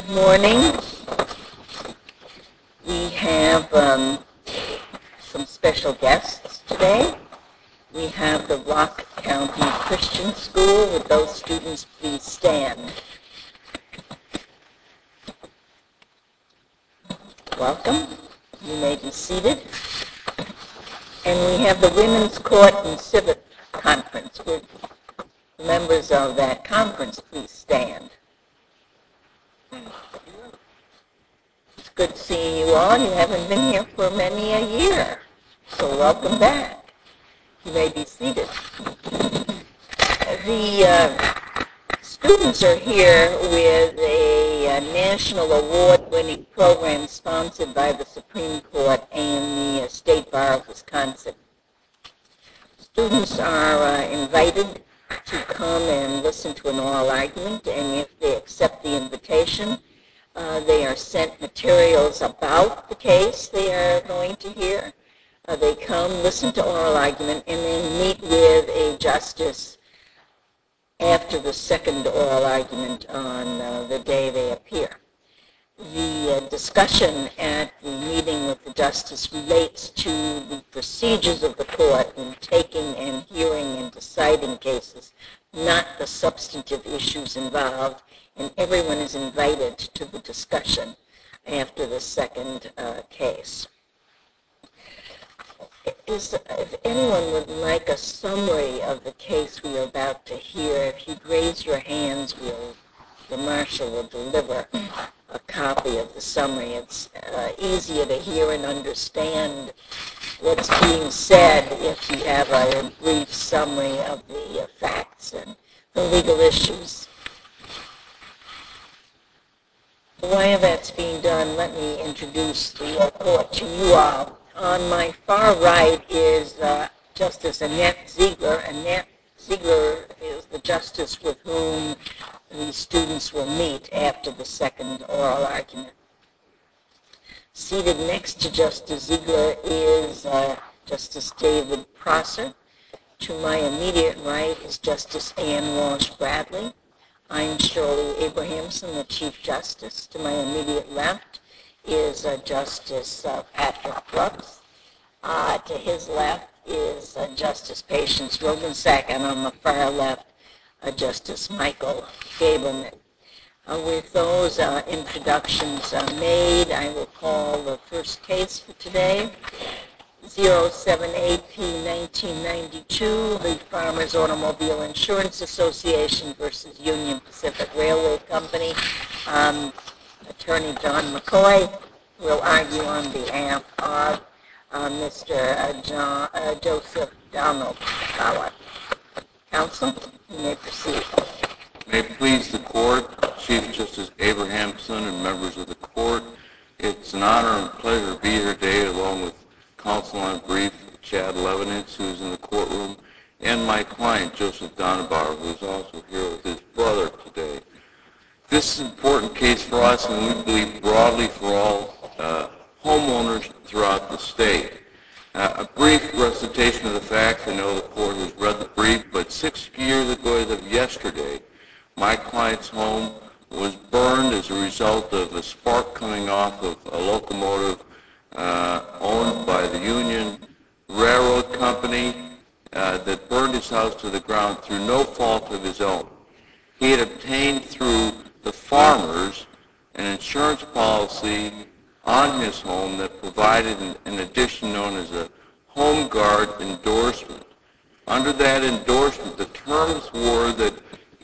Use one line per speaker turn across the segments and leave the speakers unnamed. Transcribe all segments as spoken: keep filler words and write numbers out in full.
Good morning. We have um, some special guests today. We have the Rock County Christian School. Would those students please stand? Welcome. You may be seated. And we have the Women's Court and Civic Conference. Would members of that conference please stand? It's good seeing you all. You haven't been here for many a year, so welcome back. You may be seated. The uh, students are here with a, uh national award-winning program sponsored by the Supreme Court and the uh, State Bar of Wisconsin. Students are uh, invited to come and listen to an oral argument, and if they accept the invitation, uh, they are sent materials about the case they are going to hear. Uh, they come, listen to oral argument, and then meet with a justice after the second oral argument on uh, the day they appear. The uh, discussion at the meeting with the justice relates to the procedures of the court in taking and hearing and deciding cases, not the substantive issues involved, and everyone is invited to the discussion after the second uh, case. Is, if anyone would like a summary of the case we are about to hear, if you'd raise your hands, we'll, the marshal will deliver a copy of the summary. It's uh, easier to hear and understand what's being said if you have a brief summary of the uh, facts and the legal issues. While that's being done, let me introduce the uh, court to you all. On my far right is uh, Justice Annette Ziegler. Annette Ziegler is the justice with whom the students will meet after the second oral argument. Seated next to Justice Ziegler is uh, Justice David Prosser. To my immediate right is Justice Ann Walsh Bradley. I'm Shirley Abrahamson, the Chief Justice. To my immediate left is uh, Justice uh, Patrick Brooks. Uh, to his left is uh, Justice Patience Rogensack, and on the far left, uh, Justice Michael Gaberman. Uh, with those uh, introductions uh, made, I will call the first case for today. zero seven eight P nineteen ninety-two, the Farmers Automobile Insurance Association versus Union Pacific Railway Company. Um, Attorney John McCoy will argue on behalf of uh, Mister Uh, John, uh, Joseph Donald Bauer. Counsel, you may proceed.
May it please the court, Chief Justice Abrahamson and members of the court, it's an honor and pleasure to be here today along with counsel on brief Chad Levenitz, who's in the courtroom, and my client Joseph Donabauer, who's also here with his brother today. This is an important case for us, and we believe broadly for all uh, homeowners throughout the state. Uh, a brief recitation of the facts. I know the court has read the brief, but six years ago as of yesterday, my client's home was burned as a result of a spark coming off of a locomotive uh, owned by the Union Railroad Company uh, that burned his house to the ground through no fault of his own. He had obtained through the farmers an insurance policy on his home that provided an, an addition known as a Home Guard endorsement. Under that endorsement, the terms were that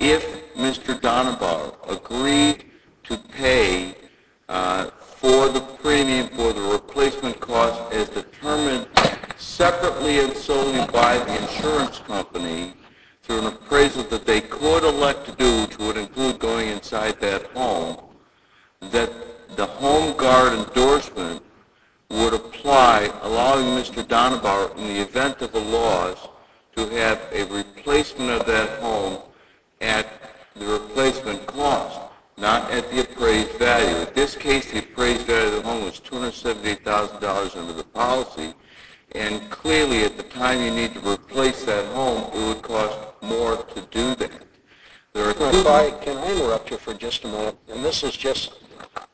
if Mister Donabauer agreed to pay uh, for the premium for the replacement cost as determined separately and solely by the insurance company through an appraisal that they could elect to do, which would include going inside that home, that the Home Guard endorsement would apply, allowing Mister Donabauer, in the event of a loss, to have a replacement of that home at the replacement cost, not at the appraised value. In this case, the appraised value of the home was two hundred seventy-eight thousand dollars under the policy, and clearly at the time you need to replace that home, it would cost more to do that. There are two...
Sorry, can I interrupt you for just a moment? And this is just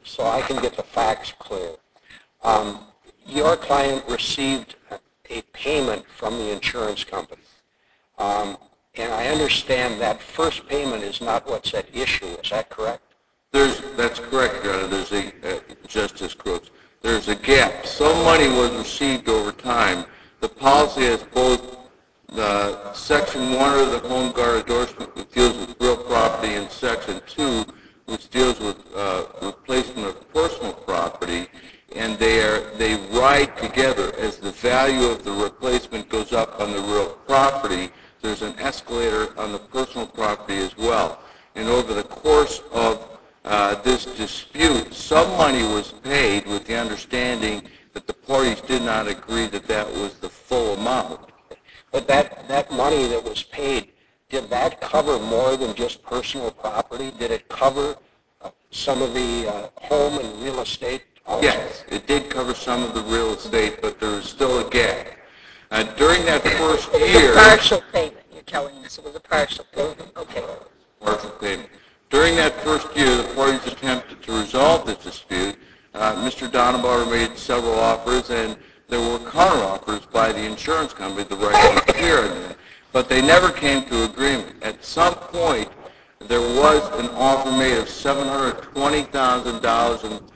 so I can get the facts clear. Um, your client received a payment from the insurance company. Um, and I understand that first payment is not what's at issue. Is that correct?
There's, that's correct, Your Honor. There's a, uh, Justice Crooks, there's a gap. Some money was received over time. The policy has both the Section one of the Home Guard endorsement, which deals with real property, and Section two, which deals with uh, replacement of personal property, and they are they ride together. As the value of the replacement goes up on the real property, there's an escalator on the personal property as well. And over the course of uh, this dispute, some money was paid with the understanding that the parties did not agree that that was the full amount.
But that, that money that was paid, did that cover more than just personal property? Did it cover uh, some of the uh, home and real estate also?
Yes, it did cover some of the real estate, but there was still a gap. Uh, during that first
It was
year...
a partial payment, you're telling us. It was a partial payment. Okay.
Partial payment. During that first year, the parties attempted to resolve this dispute. Uh, Mister Donenbauer made several offers, and there were counteroffers by the insurance company, the right to appear in them, but they never came to agreement. At some point, there was an offer made of seven hundred twenty thousand dollars and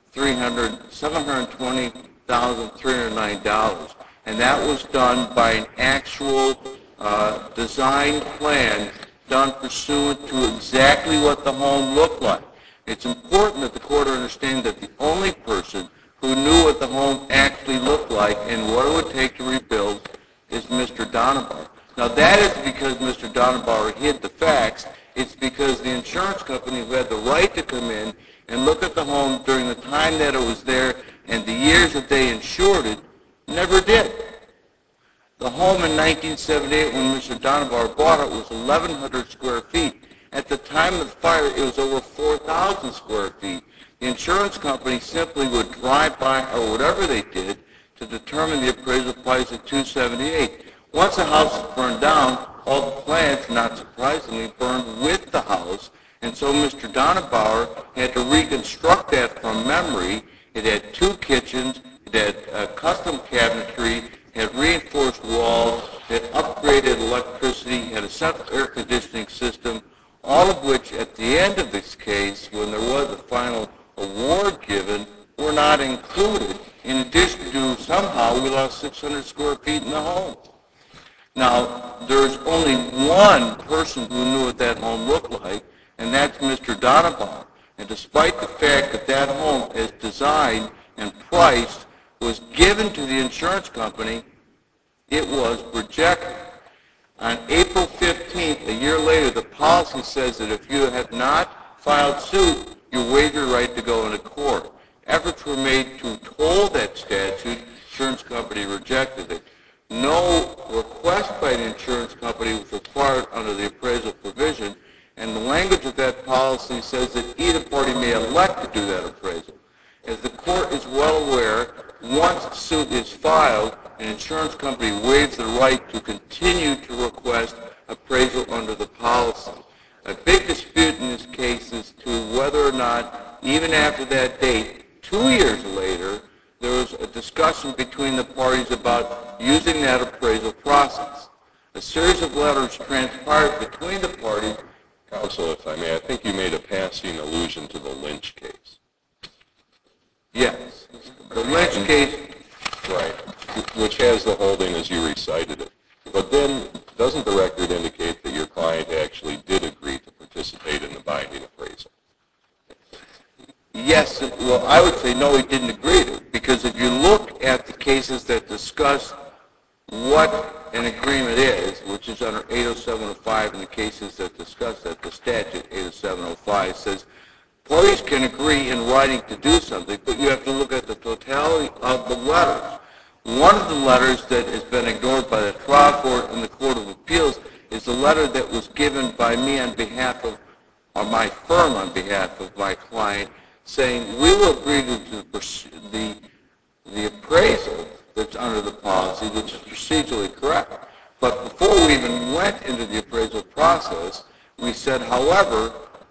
seven hundred twenty thousand three hundred nine dollars, and that was done by an actual uh, design plan done pursuant to exactly what the home looked like. It's important that the court understand that the only person who knew what the home actually looked like and what it would take to rebuild is Mister Donenbauer. Now that is because Mister Donenbauer hid the facts. It's because the insurance company who had the right to come in and look at the home during the time that it was there and the years that they insured it never did. The home in nineteen seventy-eight, when Mister Donenbauer bought it, was eleven hundred square feet. At the time of the fire, it was over four thousand square feet. The insurance company simply would drive by, or whatever they did, to determine the appraisal price at two hundred seventy-eight. Once the house is burned down, all the plans, not surprisingly, burned with the house, and so Mister Donenbauer had to reconstruct that from memory. It had two kitchens, it had uh, custom cabinetry, had reinforced walls, had upgraded electricity, had a central air conditioning system, all of which at the end of this case, when there was a final award given, were not included. In addition to somehow we lost six hundred square feet in the home. Now, there's only one person who knew what that home looked like, and that's Mister Donenbauer. And despite the fact that that home, as designed and priced, was given to the insurance company, it was rejected. On April fifteenth, a year later, the policy says that if you have not filed suit, you waive your right to go into court. Efforts were made to toll that statute. The insurance company rejected it. No request by the insurance company was required under the appraisal provision, and the language of that policy says that either party may elect to do that appraisal. As the court is well aware, once a suit is filed, an insurance company waives the right to continue to request appraisal under the policy. A big dispute in this case is to whether or not, even after that date, two years later, there was a discussion between the parties about using that appraisal process. A series of letters transpired between the parties.
Counsel, if I may, I think you made a passing allusion to the Lynch case.
Yes. The Lynch case.
Right. Which has the holding as you recited it. But then, doesn't the record indicate that your client actually did agree to participate in the binding appraisal?
Yes. Well, I would say no, he didn't agree to it. Because if you look at the cases that discuss what an agreement is, which is under eight oh seven oh five, and the cases that discuss that, the statute eight oh seven oh five says parties can agree in writing to do something, but you have to look at the totality of the letters. One of the letters that has been ignored by the trial court and the Court of Appeals is the letter that was given by me on behalf of, or my firm on behalf of my client, saying we will agree to the, the, the appraisal that's under the policy, which is procedurally correct. But before we even went into the appraisal process, we said, however,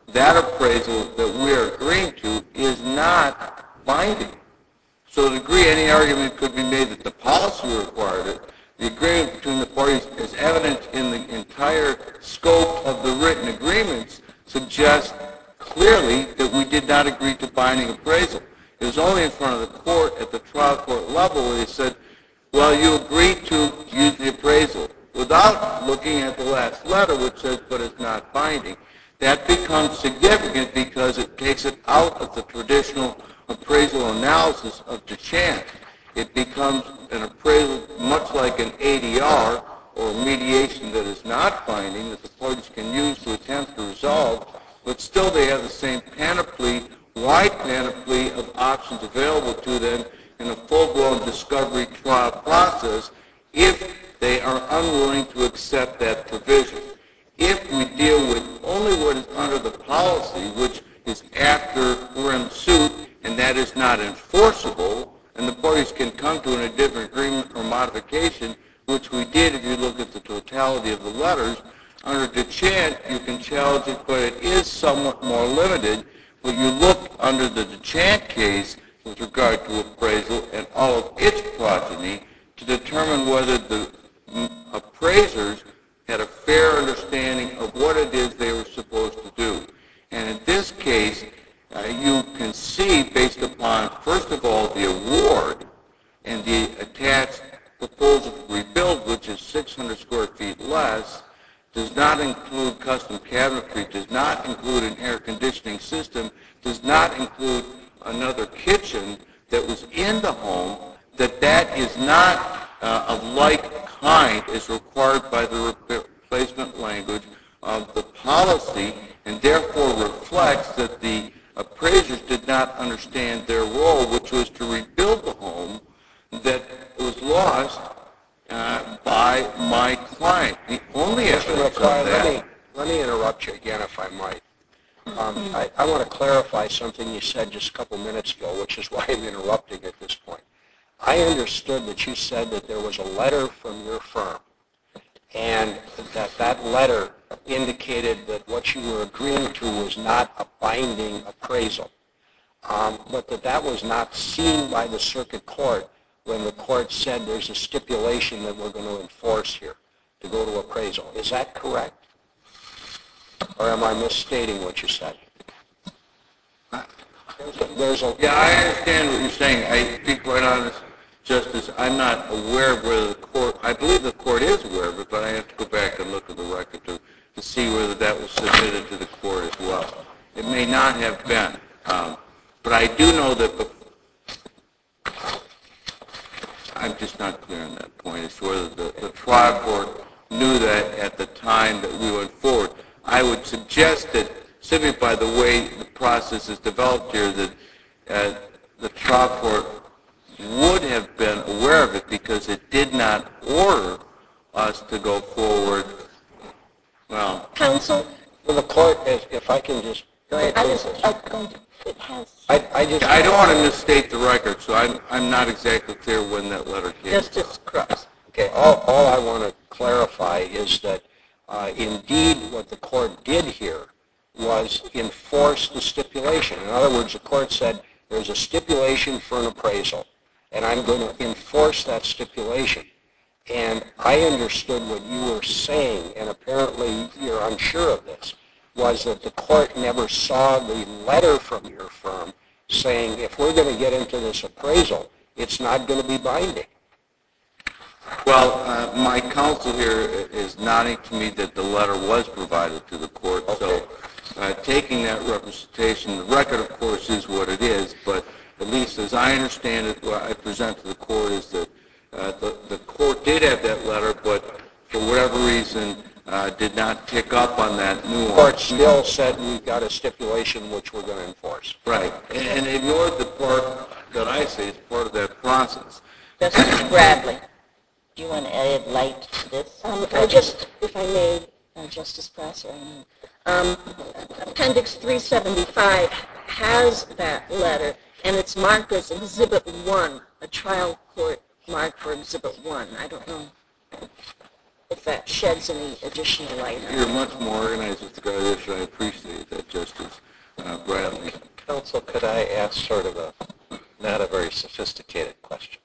that appraisal that we're agreeing to is not binding. So to the degree any argument could be made that the policy required it, the agreement between the parties is evident in the entire scope of the written agreements suggests clearly that we did not agree to binding appraisal. It was only in front of the court at the trial court level where they said, well, you agreed to use the appraisal without looking at the last letter which says, but it's not binding. That becomes significant because it takes it out of the traditional appraisal analysis of DeChant. It becomes an appraisal much like an A D R or mediation that is not binding that the parties can use to attempt to resolve, but still they have the same panoply, wide panoply of options available to them in a full-blown discovery trial process if they are unwilling to accept that provision. If we deal with only what is under the policy, which is after we're in suit, and that is not enforceable, and the parties can come to a different agreement or modification, which we did if you look at the totality of the letters, under DeChant you can challenge it, but it is somewhat more limited. But you look under the DeChant case with regard to appraisal and all of its progeny to determine whether the appraisers had a fair understanding of what it is they were supposed to do. And in this case, uh, you can see, based upon, first of all, the award and the attached proposal to rebuild, which is six hundred square feet less, does not include custom cabinetry, does not include an air conditioning system, does not include another kitchen that was in the home, that that is not uh, of like kind as required by the replacement language of the policy, and therefore reflects that the appraisers did not understand their role, which was to rebuild the home that was lost uh, by my client. The only evidence of that...
Let me, let me interrupt you again, if I might. Um, I, I want to clarify something you said just a couple minutes ago, which is why I'm interrupting at this point. I understood that you said that there was a letter from your firm, and that that letter indicated that what you were agreeing to was not a binding appraisal, um, but that that was not seen by the circuit court when the court said there's a stipulation that we're going to enforce here to go to appraisal. Is that correct? Or am I misstating what you said? There's a,
Yeah, I understand what you're saying. I, to be quite honest, Justice, I'm not aware of whether the court, I believe the court is aware of it, but I have to go back and look at the record to, to see whether that was submitted to the court as well. It may not have been, um, but I do know that the, I'm just not clear on that point as to whether the, the trial court knew that at the time that we went forward. I would suggest that, simply by the way the process is developed here, that uh, the trial court would have been aware of it because it did not order us to go forward. Well,
Counsel?
well, the court, if, if I can just...
Go ahead. I was uh, going to, it has...
I, I just...
I don't want to misstate the record, so I'm, I'm not exactly clear when that letter came.
Justice Cross.
Okay, all, all I want to clarify is that uh, indeed what the court did here was enforce the stipulation. In other words, the court said there's a stipulation for an appraisal, and I'm going to enforce that stipulation. And I understood what you were saying, and apparently you're unsure of this, was that the court never saw the letter from your firm saying, if we're going to get into this appraisal, it's not going to be binding.
Well, uh, my counsel here is nodding to me that the letter was provided to the court.
Okay.
So uh, taking that representation, the record, of course, is what it is, but at least as I understand it, what I present to the court is that uh, the, the court did have that letter, but for whatever reason uh, did not pick up on that nuance.
The court still said we've got a stipulation which we're going to enforce.
Right, and, and ignored the part that I say is part of that process.
Justice Bradley. Do you want to add light to this?
Um, I just, if I may, uh, Justice Prosser, um, Appendix three seventy-five has that letter, and it's marked as Exhibit one, a trial court mark for Exhibit one. I don't know if that sheds any additional light on it.
You're much more organized with regard to this, and I appreciate that, Justice.
could I ask sort of a, not a very sophisticated question?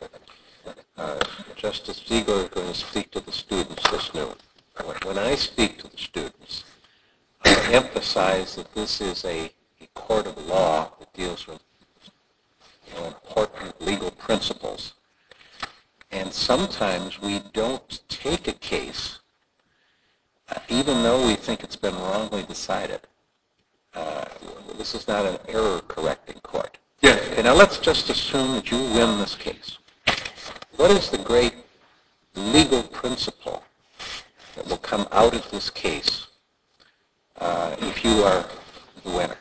Uh, Justice Ziegler is going to speak to the students this noon. When, when I speak to the students, I emphasize that this is a, a court of law that deals with you know, important legal principles. And sometimes we don't take a case, uh, even though we think it's been wrongly decided. Uh, this is not an error-correcting court.
Yes.
Okay, now let's just assume that you win this case. What is the great legal principle that will come out of this case uh, if you are the winner?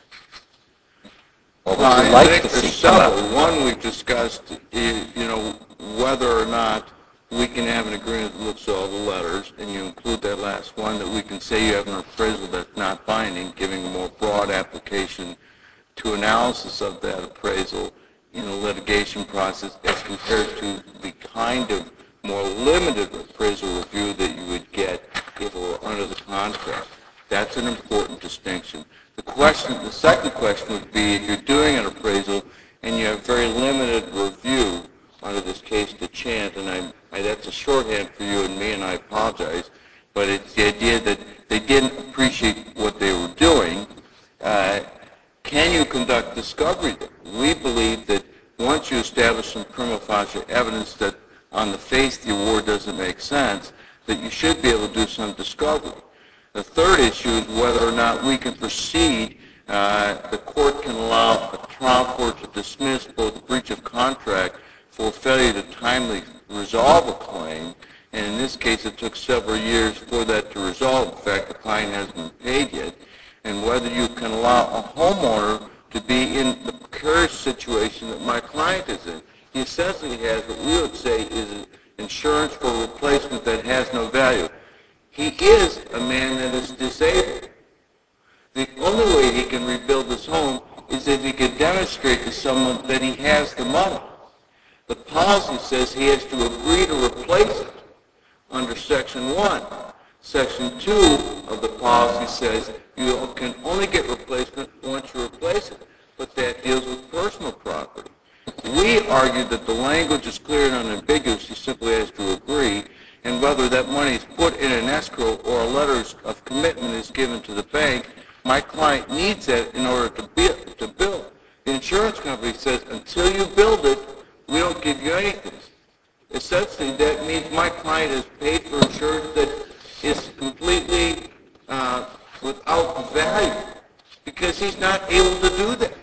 What would
Uh,
you
I
like
think
to
there's
see come
several.
out?
One we've discussed, is, you know, whether or not we can have an agreement that looks at all the letters, and you include that last one, that we can say you have an appraisal that's not binding, giving a more broad application to analysis of that appraisal in a litigation process as compared to the kind of more limited appraisal review that you would get if it were under the contract. That's an important distinction. The question, the second question would be if you're doing an appraisal and you have very limited review under this case to chant, and I, I, that's a shorthand for you and me, and I apologize, but it's the idea that they didn't appreciate what they were doing. Uh, can you conduct discovery there? We believe that once you establish some prima facie evidence that on the face the award doesn't make sense, that you should be able to do some discovery. The third issue is whether or not we can proceed. Uh, the court can allow a trial court to dismiss both breach of contract for failure to timely resolve a claim, and in this case it took several years for that to resolve. In fact, the client hasn't been paid yet. And whether you can allow a homeowner to be in the precarious situation that my client is in. He essentially has what we would say is insurance for replacement that has no value. He is a man that is disabled. The only way he can rebuild his home is if he can demonstrate to someone that he has the money. The policy says he has to agree to replace it under Section one. Section two of the policy says you can only get replacement once you replace it, but that deals with personal property. We argue that the language is clear and unambiguous. He simply has to agree, and whether that money is put in an escrow or a letter of commitment is given to the bank, my client needs that in order to, be, to build. The insurance company says until you build it, we don't give you anything. Essentially, that means my client has paid for insurance that is completely uh, without value because he's not able to do that.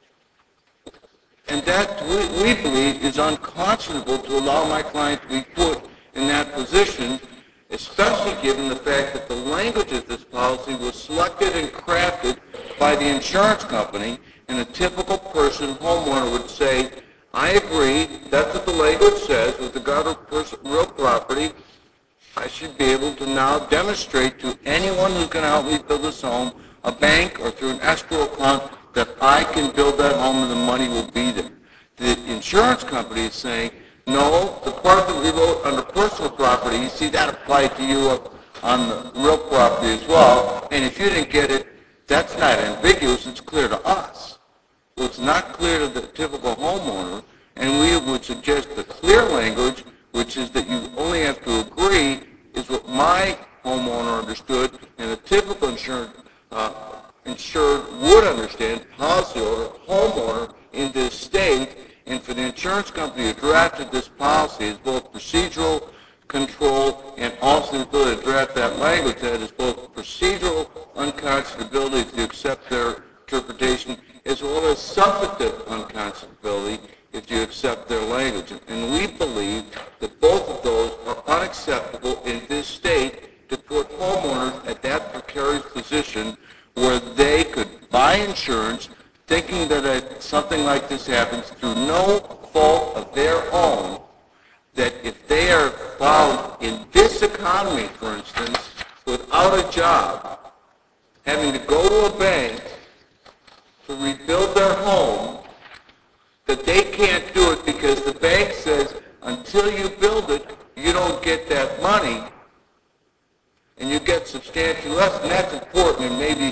And that, we, we believe, is unconscionable to allow my client to be put in that position, especially given the fact that the language of this policy was selected and crafted by the insurance company, and a typical person, homeowner, would say, I agree, that's what the language says, with regard to person, real property, I should be able to now demonstrate to anyone who's going to help me build this home, a bank or through an escrow account, that I can build that home and the money will be there. The insurance company is saying, no, the part that we wrote under personal property, you see that applied to you up on the real property as well, and if you didn't get it, that's not ambiguous, it's clear to us. Well, it's not clear to the typical homeowner, and we would suggest the clear language, which is that you only have to agree, is what my homeowner understood, and the typical insured, uh, insured would understand, policyholder, homeowner in this state, and for the insurance company who drafted this policy is both procedural control and also the ability to draft that language that is both procedural unconscionability if you accept their interpretation, as well as substantive unconscionability if you accept their language. And we believe that both of those are unacceptable in this state to put homeowners at that precarious position where they could buy insurance thinking that a, something like this happens through no fault of their own, that if they are found in this economy, for instance, without a job, having to go to a bank to rebuild their home, that they can't do it because the bank says until you build it, you don't get that money, and you get substantially less, and that's important, and maybe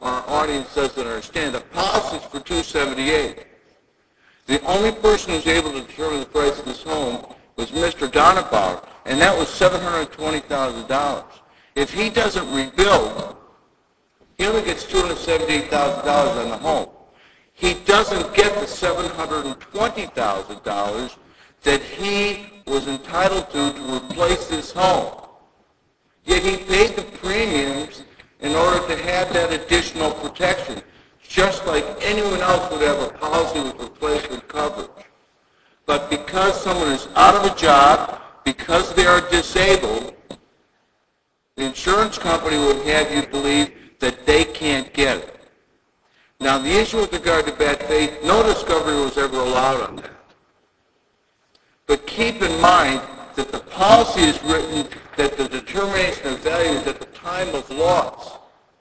our audience doesn't understand, the policy is for two seventy-eight. The only person who's able to determine the price of this home was Mister Donabauer, and that was seven hundred twenty thousand dollars. If he doesn't rebuild, he only gets two hundred seventy-eight thousand dollars on the home. He doesn't get the seven hundred twenty thousand dollars that he was entitled to to replace this home. Yet he paid the premiums in order to have that additional protection, just like anyone else would have a policy with replacement coverage. But because someone is out of a job, because they are disabled, the insurance company would have you believe that they can't get it. Now, the issue with regard to bad faith, no discovery was ever allowed on that. But keep in mind that the policy is written that the determination of value is at the time of loss.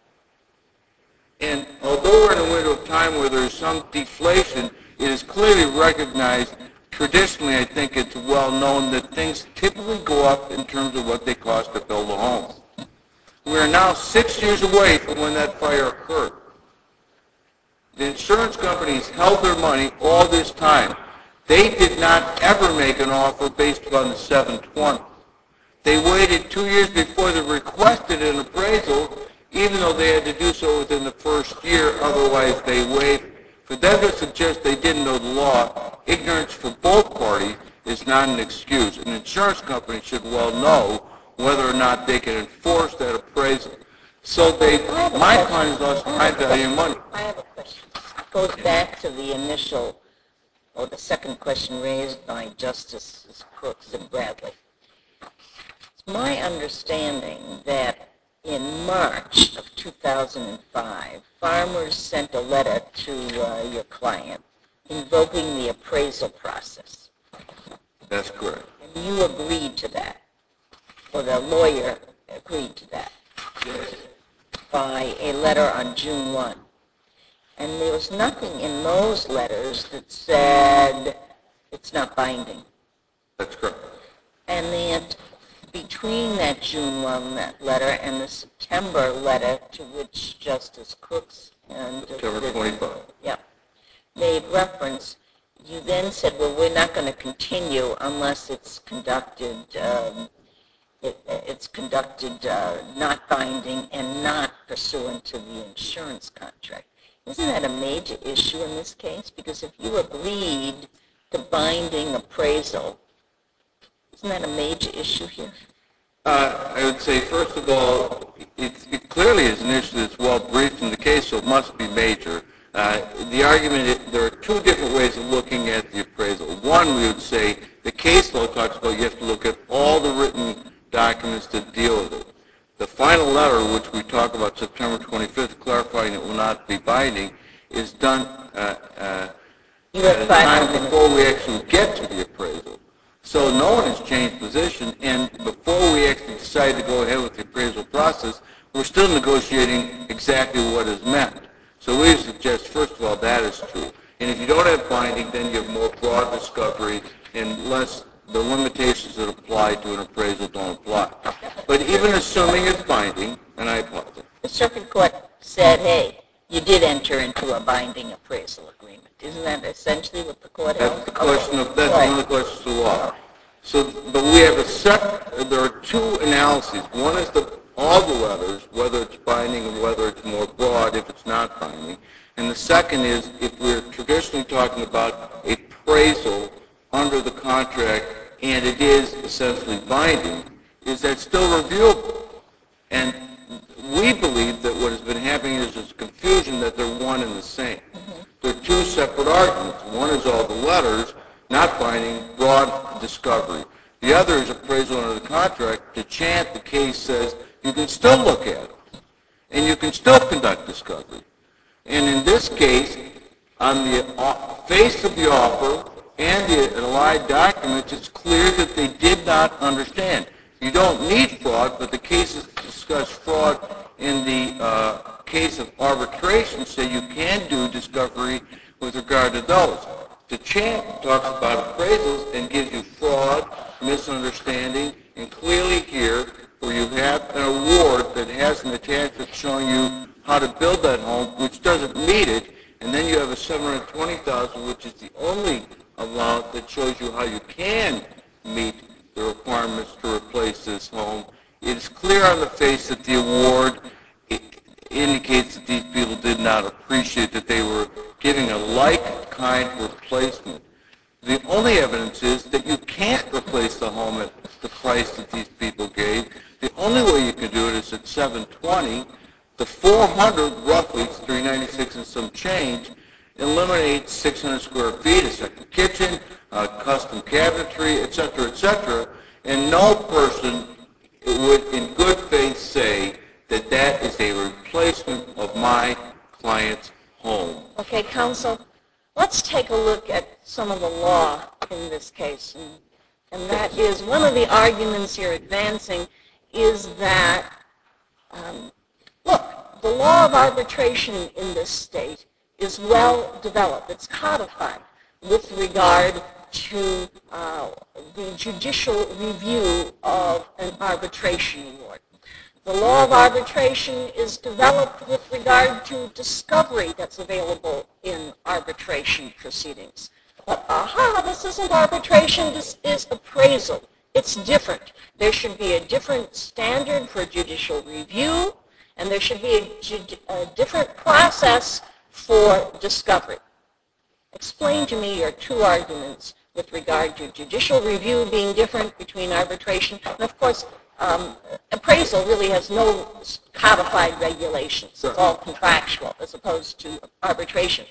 And although we're in a window of time where there is some deflation, it is clearly recognized, traditionally I think it's well known, that things typically go up in terms of what they cost to build a home. We are now six years away from when that fire occurred. The insurance companies held their money all this time. They did not ever make an offer based upon the seven twenty. They waited two years before they requested an appraisal, even though they had to do so within the first year, otherwise they waived. For them to suggest they didn't know the law, ignorance for both parties is not an excuse. An insurance company should well know whether or not they can enforce that appraisal. So they, my clients lost high value money.
I have a question. It goes back to the initial, or the second question raised by Justices Crooks and Bradley. It's my understanding that in March of two thousand five, farmers sent a letter to uh, your client invoking the appraisal process.
That's correct.
And you agreed to that, or the lawyer agreed to that,
Yes.
by a letter on June first. And there was nothing in those letters that said it's not binding.
That's correct.
And then between that June first letter and the September letter to which Justice Crooks and
September twenty-fifth.
yeah, made reference, you then said, well, we're not going to continue unless it's conducted, um, it, it's conducted uh, not binding and not pursuant to the insurance contract. Isn't that a major issue in this case? Because if you agreed to binding appraisal, isn't that a major issue here?
Uh, I would say, first of all, it, it clearly is an issue that's well briefed in the case, so it must be major. Uh, the argument, is, there are two different ways of looking at the appraisal. One, we would say, the case law talks about you have to look at all the written documents that deal with it. The final letter, which we talk about September twenty-fifth, clarifying it will not be binding, is done uh, uh,
You
at
have
a
five
time
minutes.
before we actually get to the appraisal. So no one has changed position, and before we actually decide to go ahead with the appraisal process, we're still negotiating exactly what is meant. So we suggest, first of all, that is true. And if you don't have binding, then you have more broad discovery, and less the limitations that apply to an appraisal don't apply. But even assuming it's binding, and I apologize.
The circuit court said, hey, you did enter into a binding appraisal agreement. Isn't that essentially what the court held?
That's the question of, that's
Right.
one of the questions of law. So, but we have a separate, there are two analyses. One is the, all the letters, whether it's binding and whether it's more broad if it's not binding. And the second is, if we're traditionally talking about appraisal under the contract and it is essentially binding, is that still reviewable? And we believe that what has been happening is this confusion that they're one and the same. They're two separate arguments. One is all the letters, not binding, broad discovery. The other is appraisal under the contract. To chant, the case says you can still look at it, and you can still conduct discovery. And in this case, on the face of the offer and the allied documents, it's clear that they did not understand. You don't need fraud, but the cases discuss fraud in the uh, case of arbitration, so you can do discovery with regard to those. The chant talks about appraisals and gives you fraud, misunderstanding, and clearly here where you have an award that has an attachment showing you how to build that home, which doesn't meet it, and then you have a seven hundred twenty thousand dollars, which is the only amount that shows you how you can meet the requirements to replace this home. It is clear on the face that the award indicates that these people did not appreciate that they were giving a like-kind replacement. The only evidence is that you can't replace the home at the price that these people gave. The only way you can do it is at seven twenty. The four hundred, roughly, it's three ninety-six and some change, eliminates six hundred square feet, a second kitchen, uh, custom cabinetry, et cetera, et cetera, and no person would in good faith say that that is a replacement of my client's home.
Okay, counsel, let's take a look at some of the law in this case. And, and that is, one of the arguments you're advancing is that, um, look, the law of arbitration in this state is well developed. It's codified with regard to uh, the judicial review of an arbitration award. The law of arbitration is developed with regard to discovery that's available in arbitration proceedings. But aha, this isn't arbitration, this is appraisal. It's different. There should be a different standard for judicial review, and there should be a, a different process for discovery. Explain to me your two arguments with regard to judicial review being different between arbitration, and of course, um, appraisal really has no codified regulations. It's all contractual as opposed to arbitration.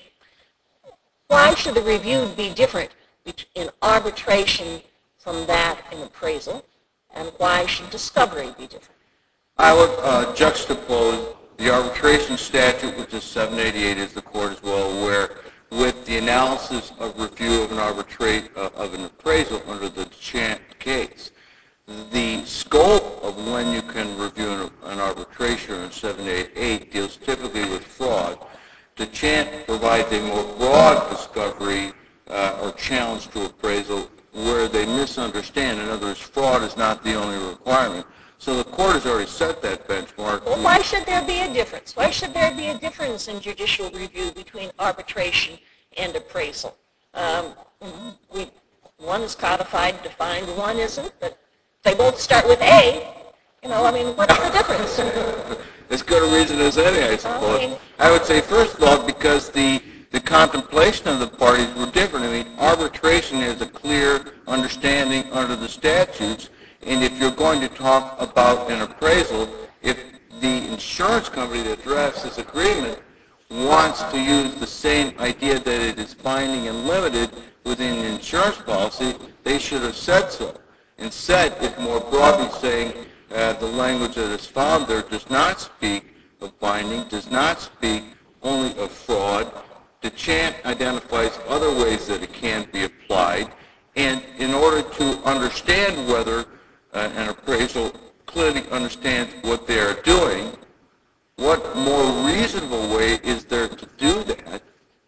Why should the review be different in arbitration from that in appraisal, and why should discovery be different?
I would uh, juxtapose the arbitration statute, which is seven eighty-eight, as the court is well aware, with the analysis of review of an arbitrate uh, of an appraisal under the Chant case. The scope of when you can review an, an arbitration in seven eighty-eight deals typically with fraud. The Chant provides a more broad discovery uh, or challenge to appraisal where they misunderstand. In other words, fraud is not the only requirement. So the court has already set that benchmark.
Well, why should there be a difference? Why should there be a difference in judicial review between arbitration and appraisal? Um, we, one is codified, defined, one isn't, but they both start with A. You know, I mean, what's the difference?
As good a reason as any, I suppose.
I mean,
I would say, first of all, because the, the contemplation of the parties were different. I mean, arbitration has a clear understanding under the statutes, and if you're going to talk about an appraisal, if the insurance company that drafts this agreement wants to use the same idea that it is binding and limited within the insurance policy, they should have said so. Instead, if more broadly saying uh, the language that is found there does not speak of binding, does not speak only of fraud, the Chant identifies other ways that it can be applied, and in order to understand whether uh, an appraisal clearly understands what they are doing, what more reasonable way is there to do that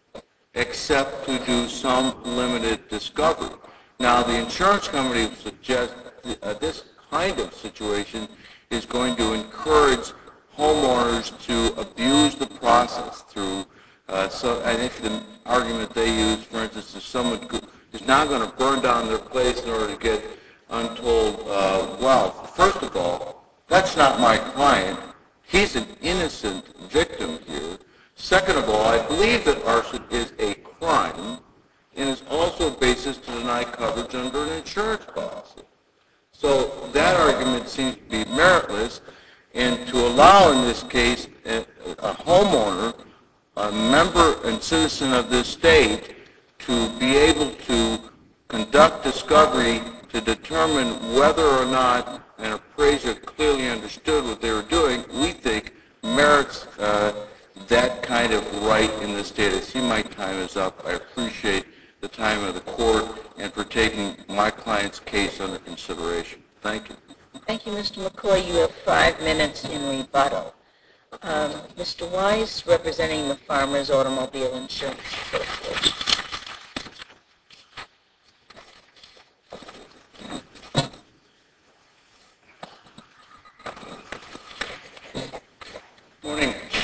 except to do some limited discovery? Now, the insurance company suggests uh, this kind of situation is going to encourage homeowners to abuse the process through, uh, so I think the argument they use, for instance, is someone who is not going to burn down their place in order to get untold uh, wealth. First of all, that's not my client. He's an innocent victim here. Second of all, I believe that arson is a crime and is also a basis to deny coverage under an insurance policy. So that argument seems to be meritless, and to allow in this case a, a homeowner, a member and citizen of this state, to be able to conduct discovery to determine whether or not an appraiser clearly understood what they were doing, we think merits uh, that kind of right in this state. I see my time is up. I appreciate the time of the court and for taking my client's case under consideration. Thank you.
Thank you, Mister McCoy. You have five minutes in rebuttal. Um, Mister Weiss, representing the Farmers Automobile Insurance Association.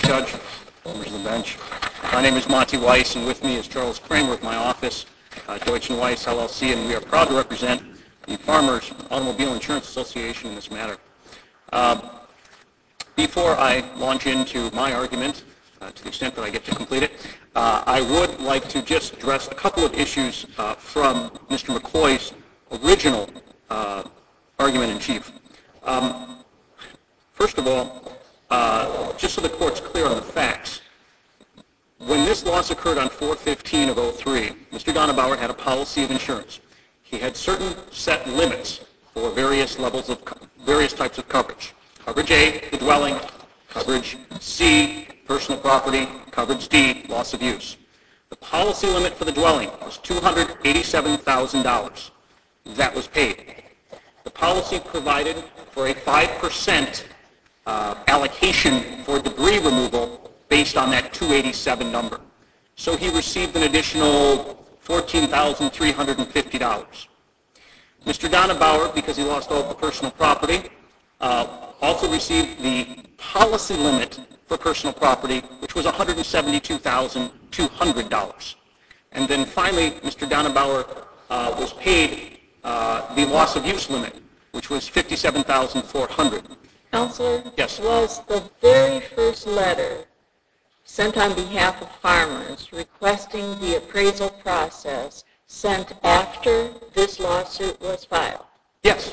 Judge, members of the bench. My name is Monty Weiss, and with me is Charles Kramer of my office, uh, Deutsch and Weiss, L L C, and we are proud to represent the Farmers Automobile Insurance Association in this matter. Uh, before I launch into my argument, uh, to the extent that I get to complete it, uh, I would like to just address a couple of issues uh, from Mister McCoy's original uh, argument in chief. Um, first of all, uh, just so the court's clear on the facts, when this loss occurred on four fifteen of oh three, Mister Donnerbauer had a policy of insurance. He had certain set limits for various levels of co- various types of coverage. Coverage A, the dwelling. Coverage C, personal property. Coverage D, loss of use. The policy limit for the dwelling was two hundred eighty-seven thousand dollars. That was paid. The policy provided for a five percent uh, allocation for debris removal based on that two hundred eighty-seven number. So he received an additional fourteen thousand three hundred fifty dollars. Mister Donnerbauer, because he lost all of the personal property, uh, also received the policy limit for personal property, which was one hundred seventy-two thousand two hundred dollars. And then finally, Mister Donnerbauer uh, was paid uh, the loss of use limit, which was fifty-seven thousand four hundred dollars.
Counselor?
Yes.
Was the very first letter sent on behalf of farmers requesting the appraisal process sent after this lawsuit was filed?
Yes.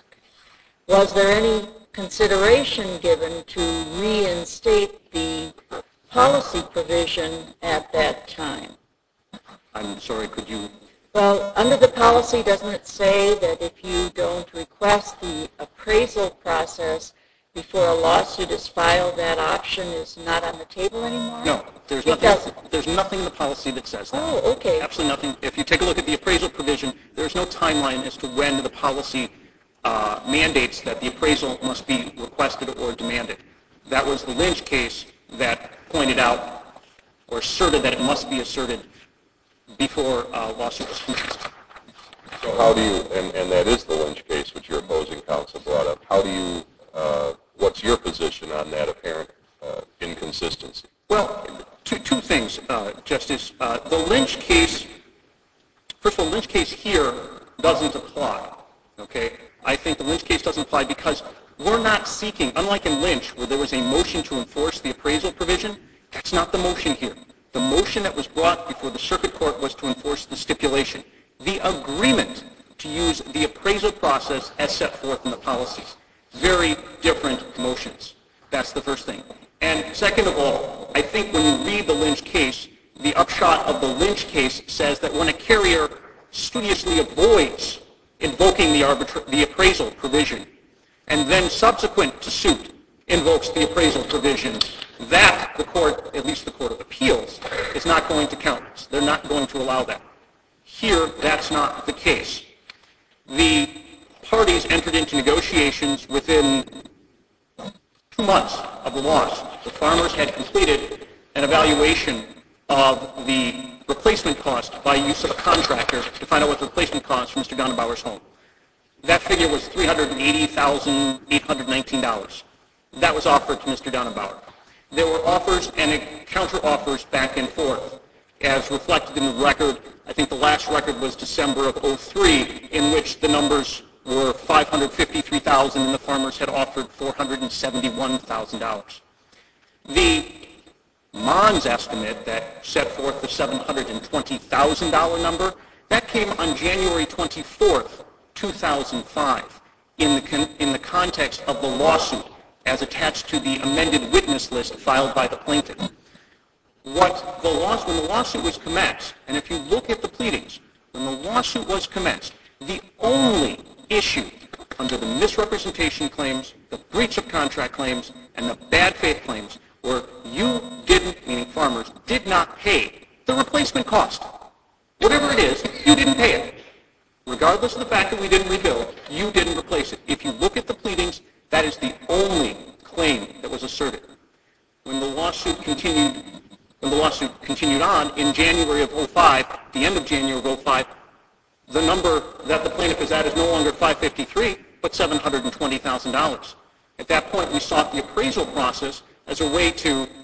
Was there any consideration given to reinstate the policy provision at that time?
I'm sorry, could you?
Well, under the policy, doesn't it say that if you don't request the appraisal process before a lawsuit is filed, that option is not on the table anymore?
No, there's
It
nothing.
doesn't.
There's nothing in the policy that says that.
Oh, okay.
Absolutely nothing. If you take a look at the appraisal provision, there's no timeline as to when the policy uh, mandates that the appraisal must be requested or demanded. That was the Lynch case that pointed out or asserted that it must be asserted before a lawsuit was commenced.
So how do you, and, and that is the Lynch case, which your opposing counsel brought up, how do you, uh, what's your position on that apparent uh, inconsistency?
Well, two, two things, uh, Justice. Uh, the Lynch case, first of all, the Lynch case here doesn't apply, okay? I think the Lynch case doesn't apply because we're not seeking, unlike in Lynch where there was a motion to enforce the appraisal provision, that's not the motion here. The motion that was brought before the circuit court was to enforce the stipulation. The agreement to use the appraisal process as set forth in the policies. Very different motions. That's the first thing. And second of all, I think when you read the Lynch case, the upshot of the Lynch case says that when a carrier studiously avoids invoking the, arbitra- the appraisal provision and then subsequent to suit invokes the appraisal provision, that the court, at least the Court of Appeals, is not going to count. They're not going to allow that. Here, that's not the case. The parties entered into negotiations within two months of the loss. The farmers had completed an evaluation of the replacement cost by use of a contractor to find out what the replacement cost for Mister Donnerbauer's home. That figure was three hundred eighty thousand eight hundred nineteen dollars. That was offered to Mister Donnerbauer. There were offers and counter-offers back and forth, as reflected in the record. I think the last record was December of oh three, in which the numbers were five hundred fifty-three thousand dollars and the farmers had offered four hundred seventy-one thousand dollars. The Mons estimate that set forth the seven hundred twenty thousand dollars number, that came on January twenty-fourth, two thousand five, in the, con- in the context of the lawsuit as attached to the amended witness list filed by the plaintiff. What the laws, when the lawsuit was commenced, and if you look at the pleadings, when the lawsuit was commenced, the only issue under the misrepresentation claims, the breach of contract claims, and the bad faith claims were you didn't, meaning farmers, did not pay the replacement cost. Whatever it is, you didn't pay it. Regardless of the fact that we didn't rebuild, you didn't replace it. If you look at the pleadings, that is the only claim that was asserted. When the lawsuit continued, when the lawsuit continued on in January of oh five, the end of January of oh five, the number that the plaintiff is at is no longer five hundred fifty-three, but seven hundred twenty thousand dollars. At that point, we sought the appraisal process as a way to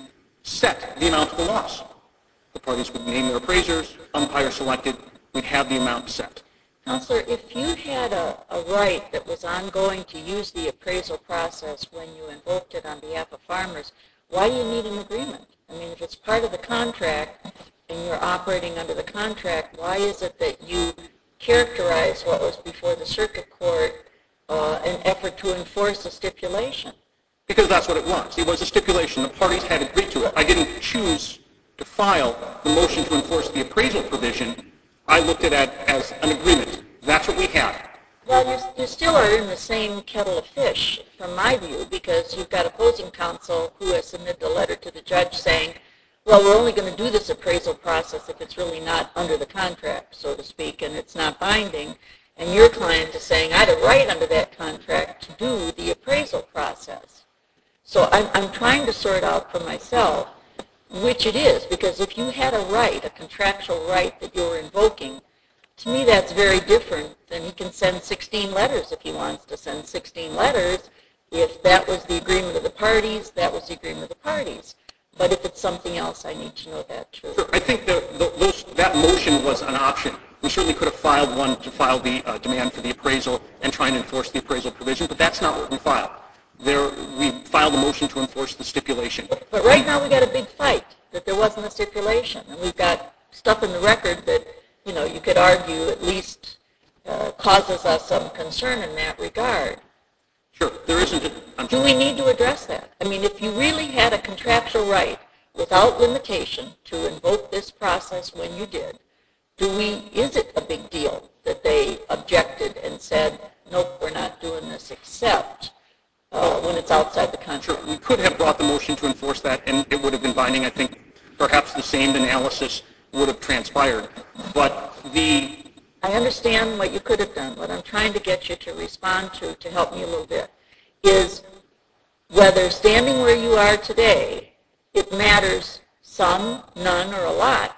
set the amount of the loss. The parties would name their appraisers, umpire selected, we'd have the amount set.
Counselor, if you had a, a right that was ongoing to use the appraisal process when you invoked it on behalf of farmers, why do you need an agreement? I mean, if it's part of the contract and you're operating under the contract, why is it that you characterize what was before the circuit court uh, an effort to enforce a stipulation?
Because that's what it was. It was a stipulation. The parties had agreed to it. I didn't choose to file the motion to enforce the appraisal provision. I looked at it as an agreement. That's what we had.
Well, you, you still are in the same kettle of fish, from my view, because you've got opposing counsel who has submitted a letter to the judge saying, well, we're only going to do this appraisal process if it's really not under the contract, so to speak, and it's not binding. And your client is saying, I had a right under that contract to do the appraisal process. So I'm, I'm trying to sort out for myself which it is, because if you had a right, a contractual right that you're invoking, to me that's very different than he can send sixteen letters if he wants to send sixteen letters. If that was the agreement of the parties, that was the agreement of the parties. But if it's something else, I need to know that too.
Sure. I think the, the, those, that motion was an option. We certainly could have filed one to file the uh, demand for the appraisal and try and enforce the appraisal provision, but that's not what we filed. There, we filed a motion to enforce the stipulation.
But right now we got a big fight that there wasn't a stipulation, and we've got stuff in the record that, you know, you could argue at least uh, causes us some concern in that regard.
Sure, there isn't. A, I'm
Do we need to address that? I mean, if you really had a contractual right without limitation to invoke this process when you did, do we? Is it a big deal that they objected and said, nope, we're not doing this except uh, when it's outside the contract?
Sure, we could have brought the motion to enforce that, and it would have been binding. I think perhaps the same analysis would have transpired. But the
I understand what you could have done. What I'm trying to get you to respond to, to help me a little bit, is whether standing where you are today, it matters some, none, or a lot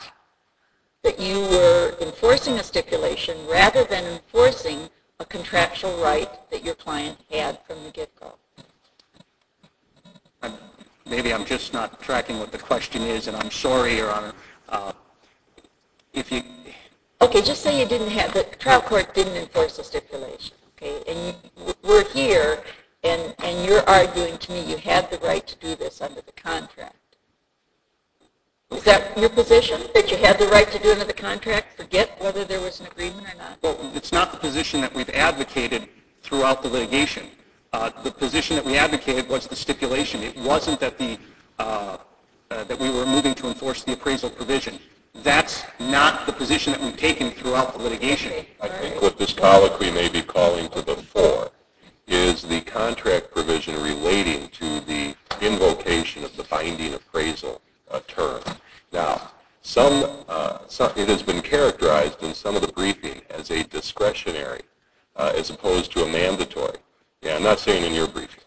that you were enforcing a stipulation rather than enforcing a contractual right that your client had from the get-go.
I'm, maybe I'm just not tracking what the question is, and I'm sorry, Your Honor. Uh, if you
Okay, just say you didn't have, the trial court didn't enforce a stipulation, okay, and you, we're here, and, and you're arguing to me you had the right to do this under the contract. Is that your position, that you had the right to do it under the contract, forget whether there was an agreement or not?
Well, it's not the position that we've advocated throughout the litigation. Uh, the position that we advocated was the stipulation. It wasn't that the uh, uh, that we were moving to enforce the appraisal provision. That's not the position that we've taken throughout the litigation.
Okay.
I think what this colloquy may be calling to the fore is the contract provision relating to the invocation of the binding appraisal uh, term. Now, some, uh, some, it has been characterized in some of the briefing as a discretionary uh, as opposed to a mandatory. Yeah, I'm not saying in your briefing.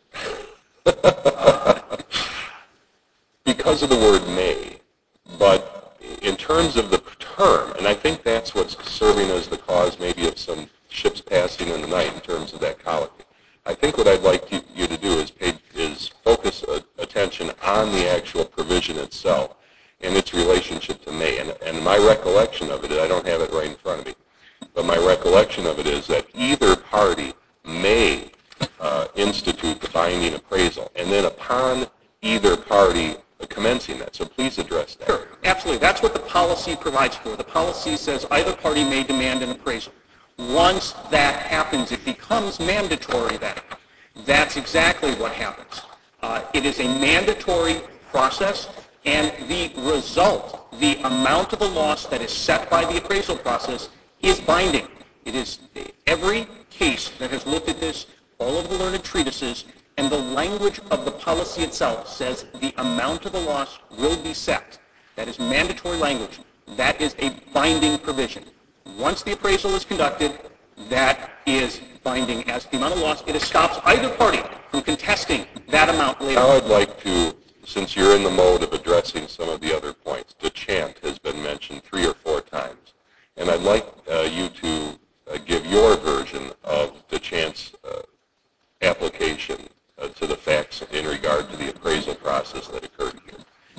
Because of the word may, but in terms of the term, and I think that's what's serving as the cause maybe of some ships passing in the night in terms of that colloquy. I think what I'd like you, you to do is, pay, is focus uh, attention on the actual provision itself and its relationship to may. And, and my recollection of it, I don't have it right in front of me, but my recollection of it is that either party may uh, institute the binding appraisal, and then upon either party commencing that. So please address that.
Sure, absolutely. That's what the policy provides for. The policy says either party may demand an appraisal. Once that happens, it becomes mandatory then. That's exactly what happens. Uh, it is a mandatory process, and the result, the amount of the loss that is set by the appraisal process, is binding. It is every case that has looked at this, all of the learned treatises, and the language of the policy itself says the amount of the loss will be set. That is mandatory language. That is a binding provision. Once the appraisal is conducted, that is binding as the amount of loss. It stops either party from contesting that amount later.
Now I'd like to, since you're in the mode of addressing some of the other points, DeChant has been mentioned three or four times. And I'd like uh, you to uh, give your version of DeChant's uh, application uh, to the facts in regard to the appraisal process that occurred here.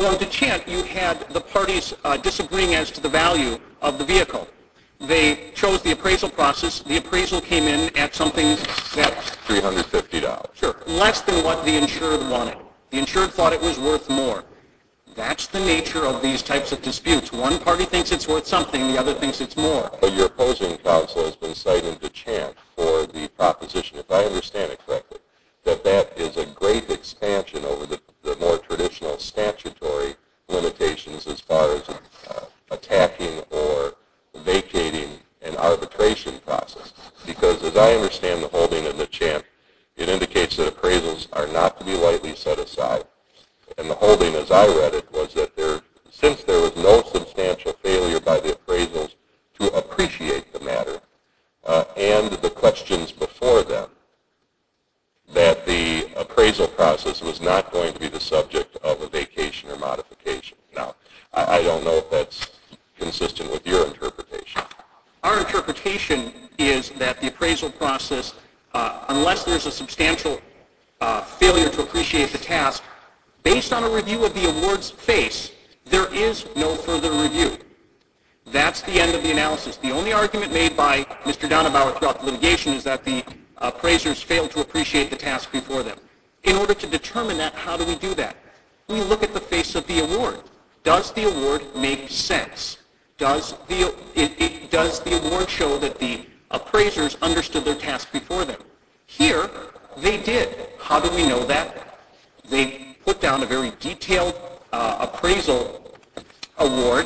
Well, in DeChant, you had the parties uh, disagreeing as to the value of the vehicle. They chose the appraisal process. The appraisal came in at something that
three hundred fifty dollars.
Sure, less than what the insured wanted. The insured thought it was worth more. That's the nature of these types of disputes. One party thinks it's worth something, the other thinks it's more.
But your opposing counsel has been citing DeChant for the proposition, if I understand it correctly, that that is a great expansion over the, the more traditional statutory limitations as far as uh, attacking or vacating an arbitration process. Because as I understand the holding in DeChant, it indicates that appraisals are not to be lightly set aside. And the holding, as I read it, was that there, since there was no substantial failure by the appraisals to appreciate the matter uh, and the questions before them, that the appraisal process was not going to be the subject of a vacation or modification. Now, I, I don't know if that's consistent with your interpretation.
Our interpretation is that the appraisal process, uh, unless there's a substantial uh, failure to appreciate the task, based on a review of the award's face, there is no further review. That's the end of the analysis. The only argument made by Mister Donabauer throughout the litigation is that the appraisers failed to appreciate the task before them. In order to determine that, how do we do that? We look at the face of the award. Does the award make sense? Does the, it, it, does the award show that the appraisers understood their task before them? Here, they did. How do we know that? They put down a very detailed uh, appraisal award.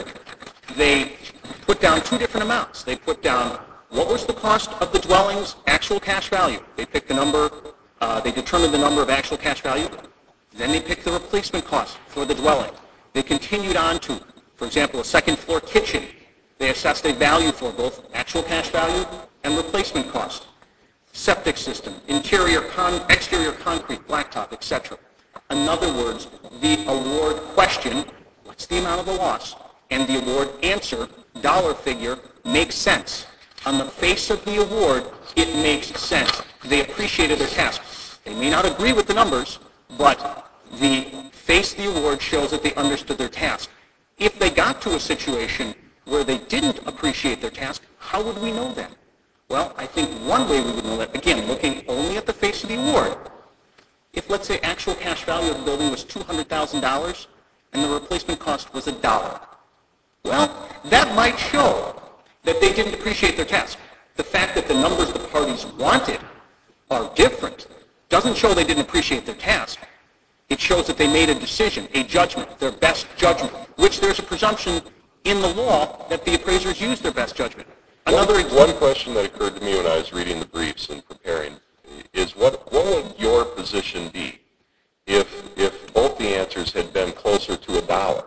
They put down two different amounts. They put down what was the cost of the dwelling's actual cash value. They picked the number, uh, they determined the number of actual cash value. Then they picked the replacement cost for the dwelling. They continued on to, for example, a second floor kitchen. They assessed a value for both actual cash value and replacement cost. Septic system, interior, con- exterior concrete, blacktop, et cetera. In other words, the award question, what's the amount of the loss, and the award answer, dollar figure, makes sense. On the face of the award, it makes sense. They appreciated their task. They may not agree with the numbers, but the face of the award shows that they understood their task. If they got to a situation where they didn't appreciate their task, how would we know that? Well, I think one way we would know that, again, looking only at the face of the award, if, let's say, actual cash value of the building was two hundred thousand dollars and the replacement cost was a dollar, well, that might show that they didn't appreciate their task. The fact that the numbers the parties wanted are different doesn't show they didn't appreciate their task. It shows that they made a decision, a judgment, their best judgment, which there's a presumption in the law that the appraisers used their best judgment. Another
one, one question that occurred to me when I was reading the briefs and preparing is what, what would your position be if, if both the answers had been closer to a dollar?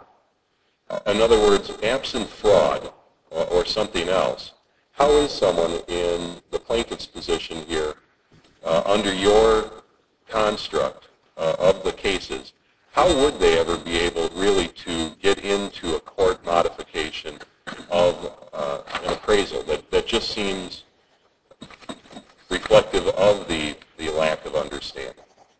In other words, absent fraud or, or something else, how is someone in the plaintiff's position here uh, under your construct uh, of the cases, how would they ever be able really to get into a court modification of uh, an appraisal that, that just seems reflective of the, the lack of understanding?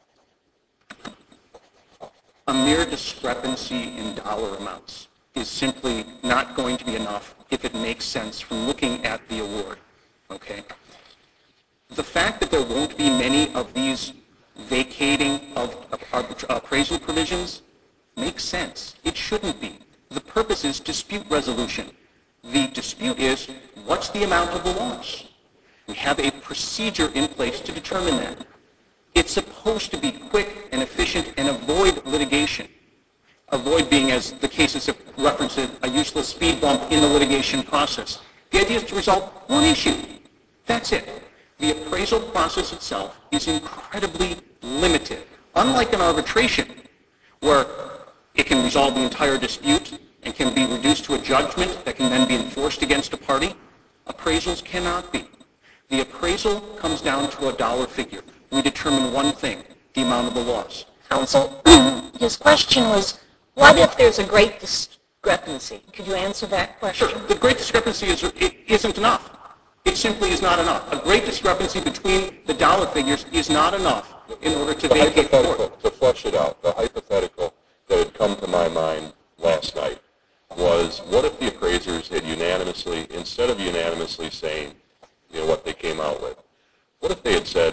A mere discrepancy in dollar amounts is simply not going to be enough if it makes sense from looking at the award. Okay? The fact that there won't be many of these vacating of appraisal provisions makes sense. It shouldn't be. The purpose is dispute resolution. The dispute is, what's the amount of the loss? We have a procedure in place to determine that. It's supposed to be quick and efficient and avoid litigation. Avoid being, as the cases have referenced it, a useless speed bump in the litigation process. The idea is to resolve one issue. That's it. The appraisal process itself is incredibly limited. Unlike an arbitration, where it can resolve the entire dispute and can be reduced to a judgment that can then be enforced against a party, appraisals cannot be. The appraisal comes down to a dollar figure. We determine one thing, the amount of the loss.
Counsel, his question was, what if there's a great discrepancy? Could you answer that question?
Sure. The great discrepancy is, it isn't enough. It simply is not enough. A great discrepancy between the dollar figures is not enough in order to
the
vacate the
hypothetical,
court.
to flush it out, the hypothetical that had come to my mind last night was, what if the appraisers had unanimously, instead of unanimously saying, you know, what they came out with, what if they had said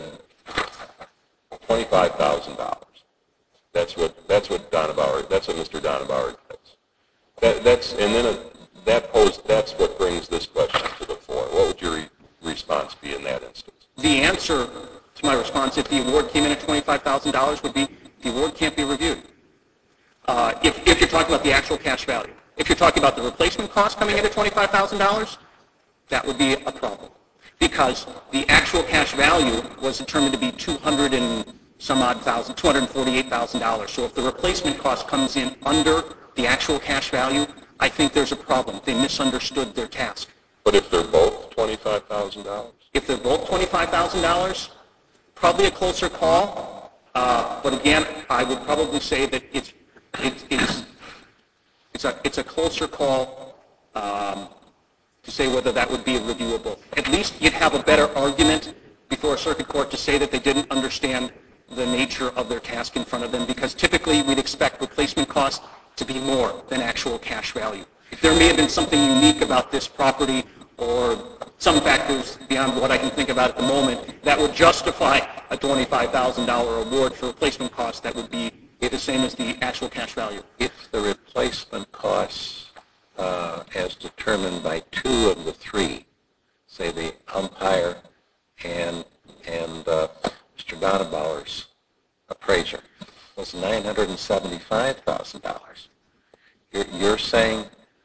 twenty-five thousand dollars? That's what that's what Donabauer, that's what Mister Donabauer does. That, that's and then a, that posed that's what brings this question to the fore. What would your re- response be in that instance?
The answer to my response, if the award came in at twenty-five thousand dollars, would be the award can't be reviewed. Uh, if, if you're talking about the actual cash value. If you're talking about the replacement cost coming in at twenty-five thousand dollars, that would be a problem, because the actual cash value was determined to be two hundred and some odd thousand, two hundred forty-eight thousand dollars. So if the replacement cost comes in under the actual cash value, I think there's a problem. They misunderstood their task.
But if they're both twenty-five thousand dollars?
If they're both twenty-five thousand dollars, probably a closer call. Uh, but again, I would probably say that it's it, it's it's a it's a closer call um, to say whether that would be reviewable. At least you'd have a better argument before a circuit court to say that they didn't understand the nature of their task in front of them, because typically we'd expect replacement costs to be more than actual cash value. There may have been something unique about this property or some factors beyond what I can think about at the moment that would justify a twenty-five thousand dollars award for replacement costs that would be the same as the actual cash value.
If the replacement costs, uh, as determined by two of the three, say the umpire and and uh, Mister Donabauer's appraiser, was nine hundred seventy-five thousand dollars, you're, you're saying,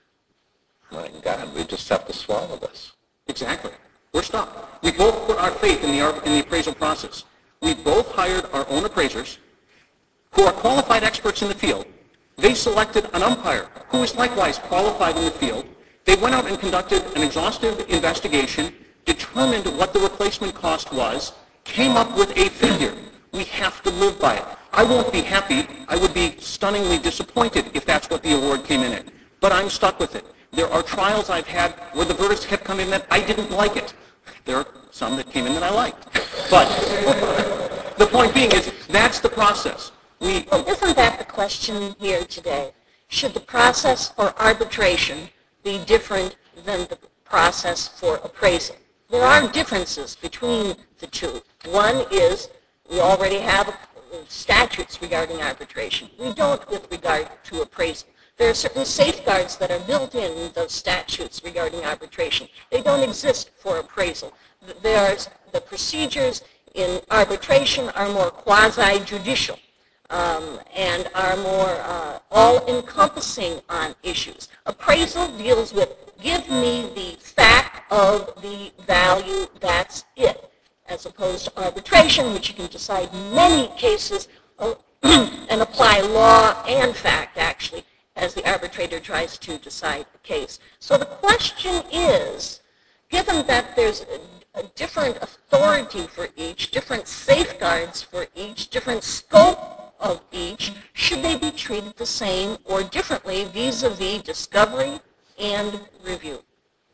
my God, we just have to swallow this.
Exactly. We're stuck. We both put our faith in the, in the appraisal process. We both hired our own appraisers who are qualified experts in the field. They selected an umpire who is likewise qualified in the field. They went out and conducted an exhaustive investigation, determined what the replacement cost was, came up with a figure. We have to live by it. I won't be happy. I would be stunningly disappointed if that's what the award came in at. But I'm stuck with it. There are trials I've had where the verdicts have come in that I didn't like it. There are some that came in that I liked. But the point being is that's the process. We,
Well, isn't that the question here today? Should the process for arbitration be different than the process for appraisal? There are differences between the two. One is we already have statutes regarding arbitration. We don't with regard to appraisal. There are certain safeguards that are built in those statutes regarding arbitration. They don't exist for appraisal. There's, the procedures in arbitration are more quasi-judicial um, and are more uh, all-encompassing on issues. Appraisal deals with, give me the fact of the value, that's it, as opposed to arbitration, which you can decide in many cases uh, and apply law and fact, actually, as the arbitrator tries to decide the case. So the question is, given that there's a, a different authority for each, different safeguards for each, different scope of each, should they be treated the same or differently vis-a-vis discovery and review?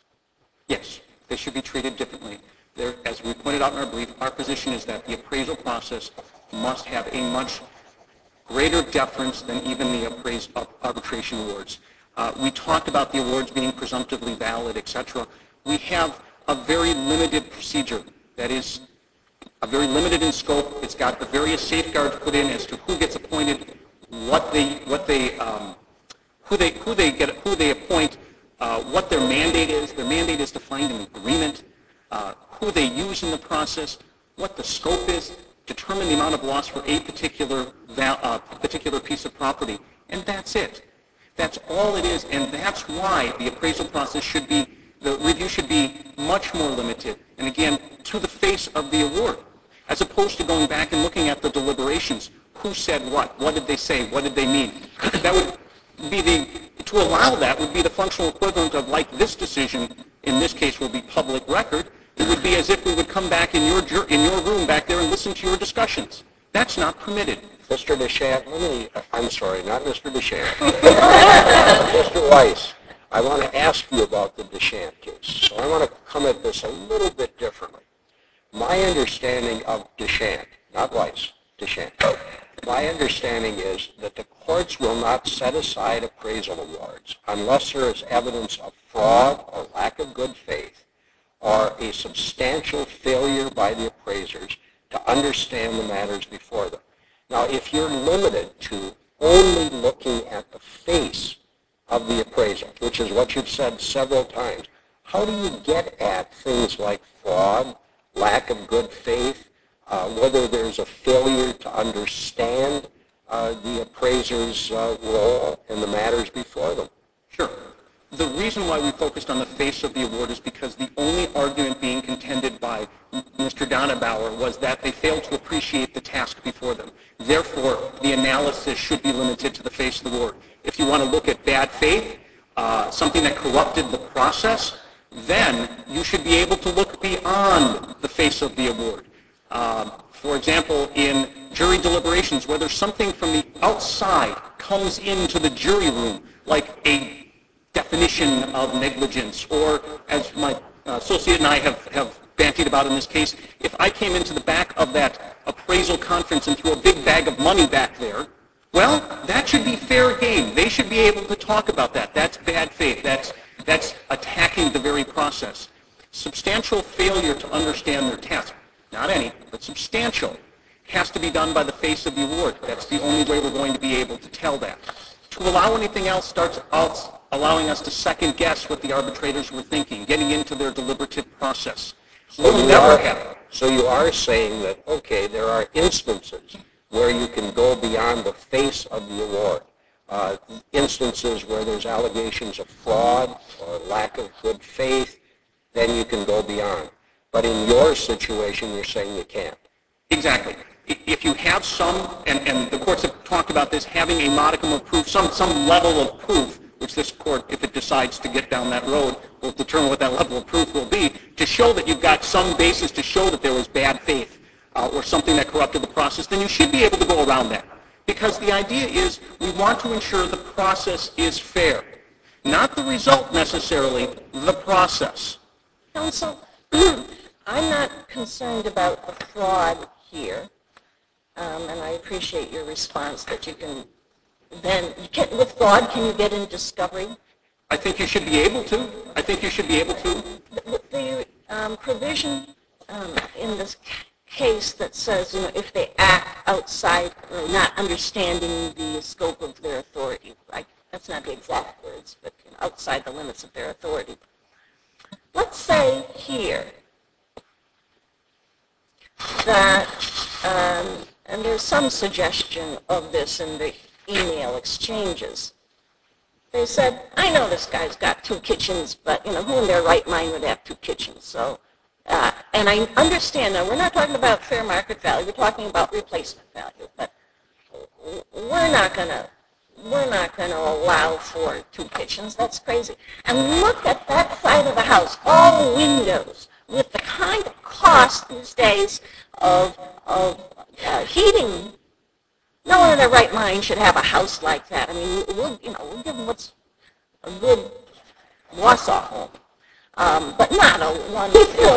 yes, they should be treated differently. There, as we pointed out in our brief, our position is that the appraisal process must have a much greater deference than even the appraised arbitration awards. Uh, we talked about the awards being presumptively valid, et cetera. We have a very limited procedure that is a very limited in scope. It's got the various safeguards put in as to who gets appointed, what they, what they, um, who they, who they get, who they appoint, uh, what their mandate is. Their mandate is to find an agreement, uh, who they use in the process, what the scope is, determine the amount of loss for a particular val, uh, particular piece of property, and that's it. That's all it is, and that's why the appraisal process should be, the review should be much more limited, and again, to the face of the award, as opposed to going back and looking at the deliberations. Who said what? What did they say? What did they mean? That would be the, to allow that would be the functional equivalent of, like this decision, in this case will be public record. It would be as if we would come back in your in your room back there and listen to your discussions. That's not permitted.
Mister Deschamps, let me, I'm sorry, not Mister Deschamps. Mister Weiss, I want to ask you about the Deschamps case. So I want to come at this a little bit differently. My understanding of Deschamps, not Weiss, DeShane. My understanding is that the courts will not set aside appraisal awards unless there is evidence of fraud or lack of good faith or a substantial failure by the appraisers to understand the matters before them. Now, if you're limited to only looking at the face of the appraisal, which is what you've said several times, how do you get at things like fraud, lack of good faith, uh, whether there's a failure to understand uh, the appraiser's uh, role in the matters before them?
Sure. The reason why we focused on the face of the award is because the only argument being contended by Mister Donabauer was that they failed to appreciate the task before them. Therefore, the analysis should be limited to the face of the award. If you want to look at bad faith, uh, something that corrupted the process, then you should be able to look beyond the face of the award. Um, for example, in jury deliberations, where there's something from the outside comes into the jury room, like a definition of negligence, or as my uh, associate and I have, have bantied about in this case, if I came into the back of that appraisal conference and threw a big bag of money back there, well, that should be fair game. They should be able to talk about that. That's bad faith. That's, that's attacking the very process. Substantial failure to understand their task, not any, but substantial, has to be done by the face of the award. That's the only way we're going to be able to tell that. To allow anything else starts out allowing us to second guess what the arbitrators were thinking, getting into their deliberative process.
So
We'll
you
never
are,
have.
So you are saying that, okay, there are instances where you can go beyond the face of the award, uh, instances where there's allegations of fraud or lack of good faith, then you can go beyond. But in your situation, you're saying you can't.
Exactly. If you have some, and, and the courts have talked about this, having a modicum of proof, some, some level of proof, which this court, if it decides to get down that road, will determine what that level of proof will be, to show that you've got some basis to show that there was bad faith uh, or something that corrupted the process, then you should be able to go around that. Because the idea is we want to ensure the process is fair. Not the result necessarily, the process.
Counsel, I'm not concerned about the fraud here, um, and I appreciate your response that you can then, you can, with fraud, can you get in discovery?
I think you should be able to. I think you should be able to.
The, the um, provision um, in this case that says, you know, if they act outside or not understanding the scope of their authority, like, that's not the exact words, but you know, outside the limits of their authority. Let's say here that, um, and there's some suggestion of this in the email exchanges. They said, I know this guy's got two kitchens, but you know, who in their right mind would have two kitchens? So, uh, and I understand now, we're not talking about fair market value, we're talking about replacement value, but we're not going to we're not going to allow for two kitchens. That's crazy. And look at that side of the house, all windows, with the kind of cost these days of, of uh, heating. No one in their right mind should have a house like that. I mean, we'll, you know, we'll give them what's a good Wausau home, um, but not a one.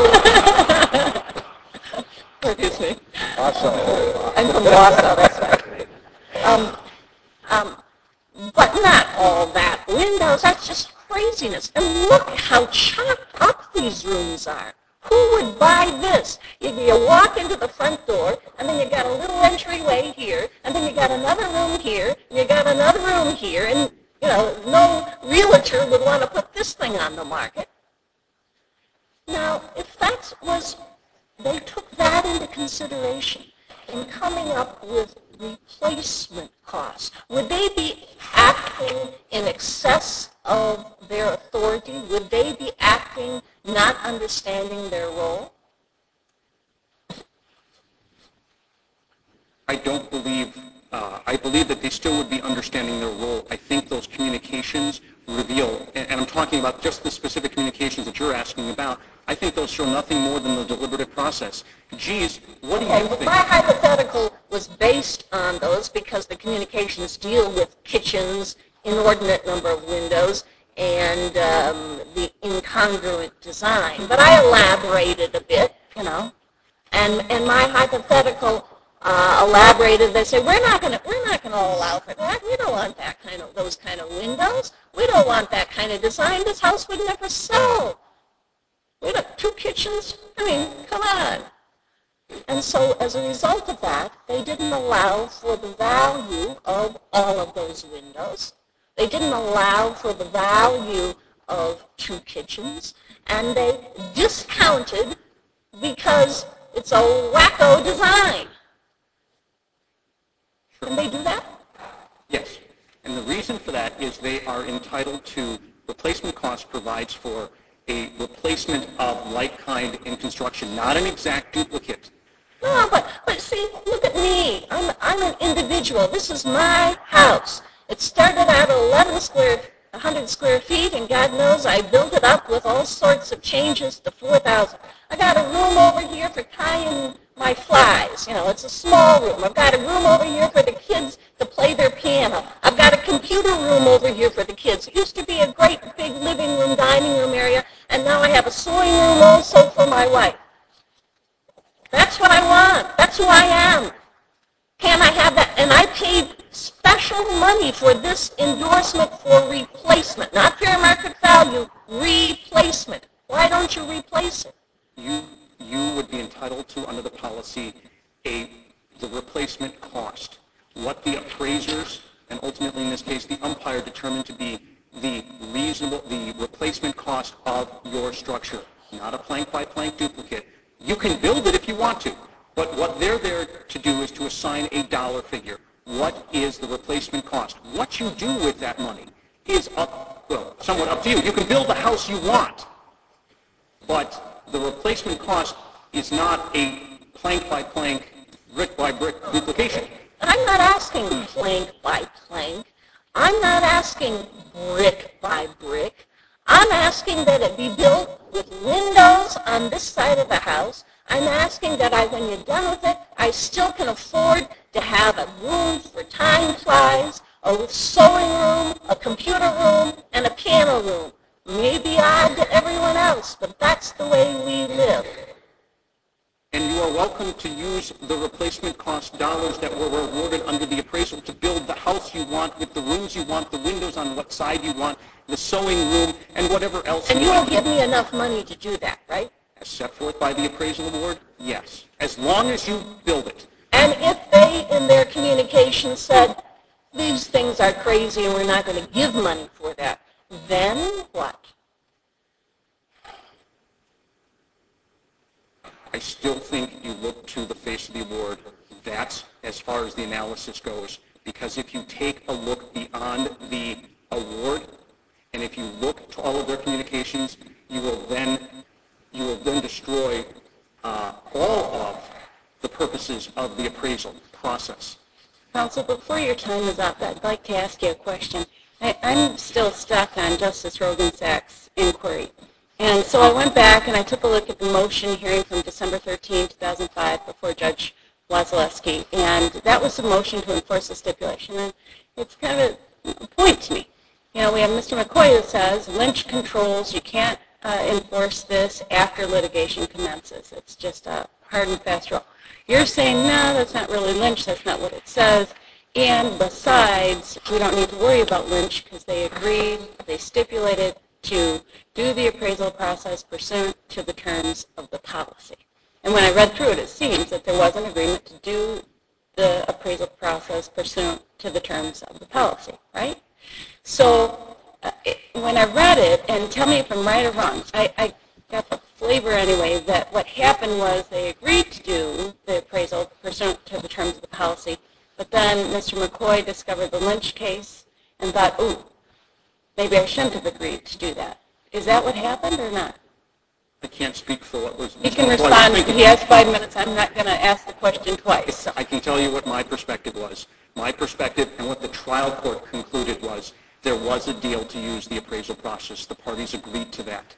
Excuse me.
Wausau.
I'm from Wausau, that's right. Um, um, but not all that windows. That's just craziness. And look how chopped up these rooms are. Who would buy this? You, you walk into the front door, and then you got a little entryway here, and then you got another room here, and you got another room here, and you know, no realtor would want to put this thing on the market. Now, if that was, they took that into consideration in coming up with replacement costs, would they be acting in excess of their authority? Would they be acting not understanding their role?
I don't believe, uh, I believe that they still would be understanding their role. I think those communications reveal, and, and I'm talking about just the specific communications that you're asking about, I think those show nothing more than the deliberative process. Geez, what do
Okay,
you
but
think?
my hypothetical was based on those because the communications deal with kitchens, inordinate number of windows, and um, the incongruent design. But I elaborated a bit, you know, and, and my hypothetical uh, elaborated. They say, we're not going to we're not going to allow for that. We don't want that kind of those kind of windows. We don't want that kind of design. This house would never sell. We got two kitchens. I mean, come on. And so as a result of that, they didn't allow for the value of all of those windows. They didn't allow for the value of two kitchens. And they discounted because it's a wacko design. Can they do that?
Yes. And the reason for that is they are entitled to replacement cost provides for a replacement of like kind in construction, not an exact duplicate.
No, but, but see, look at me. I'm, I'm an individual. This is my house. It started out at eleven square, one hundred square feet, and God knows I built it up with all sorts of changes to four thousand. I got a room over here for tying my flies. You know, it's a small room. I've got a room over here for the kids to play their piano. I've got a computer room over here for the kids. It used to be a great big living room, dining room area, and now I have a sewing room also for my wife. That's what I want. That's who I am. Can I have that? And I paid special money for this endorsement for replacement, not fair market value, replacement. Why don't you replace it?
You you would be entitled to, under the policy, a the replacement cost. What the appraisers, and ultimately in this case the umpire, determined to be the reasonable, the replacement cost of your structure, not a plank-by-plank duplicate. You can build it if you want to, but what they're there to do is to assign a dollar figure. What is the replacement cost? What you do with that money is up, well, somewhat up to you. You can build the house you want, but the replacement cost is not a plank-by-plank, brick-by-brick duplication.
I'm not asking plank by plank. I'm not asking brick by brick. I'm asking that it be built with windows on this side of the house. I'm asking that I, when you're done with it, I still can afford to have a room for time flies, a sewing room, a computer room, and a piano room. Maybe odd to everyone else, but that's the way we live.
And you are welcome to use the replacement cost dollars that were awarded under the appraisal to build the house you want with the rooms you want, the windows on what side you want, the sewing room, and whatever else.
And you
want.
will give me enough money to do that, right?
As set forth by the appraisal award, yes. As long as you build it.
And if they, in their communication, said, these things are crazy and we're not going to give money for that, then what?
I still think you look to the face of the award. That's as far as the analysis goes. Because if you take a look beyond the award, and if you look to all of their communications, you will then you will then destroy uh, all of the purposes of the appraisal process.
Counsel, before your time is up, I'd like to ask you a question. I, I'm still stuck on Justice Rogensack's inquiry. And so I went back and I took a look at the motion hearing from December thirteenth, two thousand five before Judge Wazalewski. And that was the motion to enforce the stipulation. And it's kind of a point to me. You know, we have Mister McCoy who says Lynch controls, you can't uh, enforce this after litigation commences. It's just a hard and fast rule. You're saying, no, that's not really Lynch, that's not what it says. And besides, we don't need to worry about Lynch because they agreed, they stipulated to do the appraisal process pursuant to the terms of the policy. And when I read through it, it seems that there was an agreement to do the appraisal process pursuant to the terms of the policy, right? So uh, it, when I read it, and tell me if I'm right or wrong, I, I got the flavor anyway that what happened was they agreed to do the appraisal pursuant to the terms of the policy, but then Mister McCoy discovered the Lynch case and thought, ooh, maybe I shouldn't have agreed to do that. Is that what happened or not?
I can't speak for what was...
He can respond. He has five minutes. I'm not going to ask the question twice.
I can tell you what my perspective was. My perspective and what the trial court concluded was there was a deal to use the appraisal process. The parties agreed to that.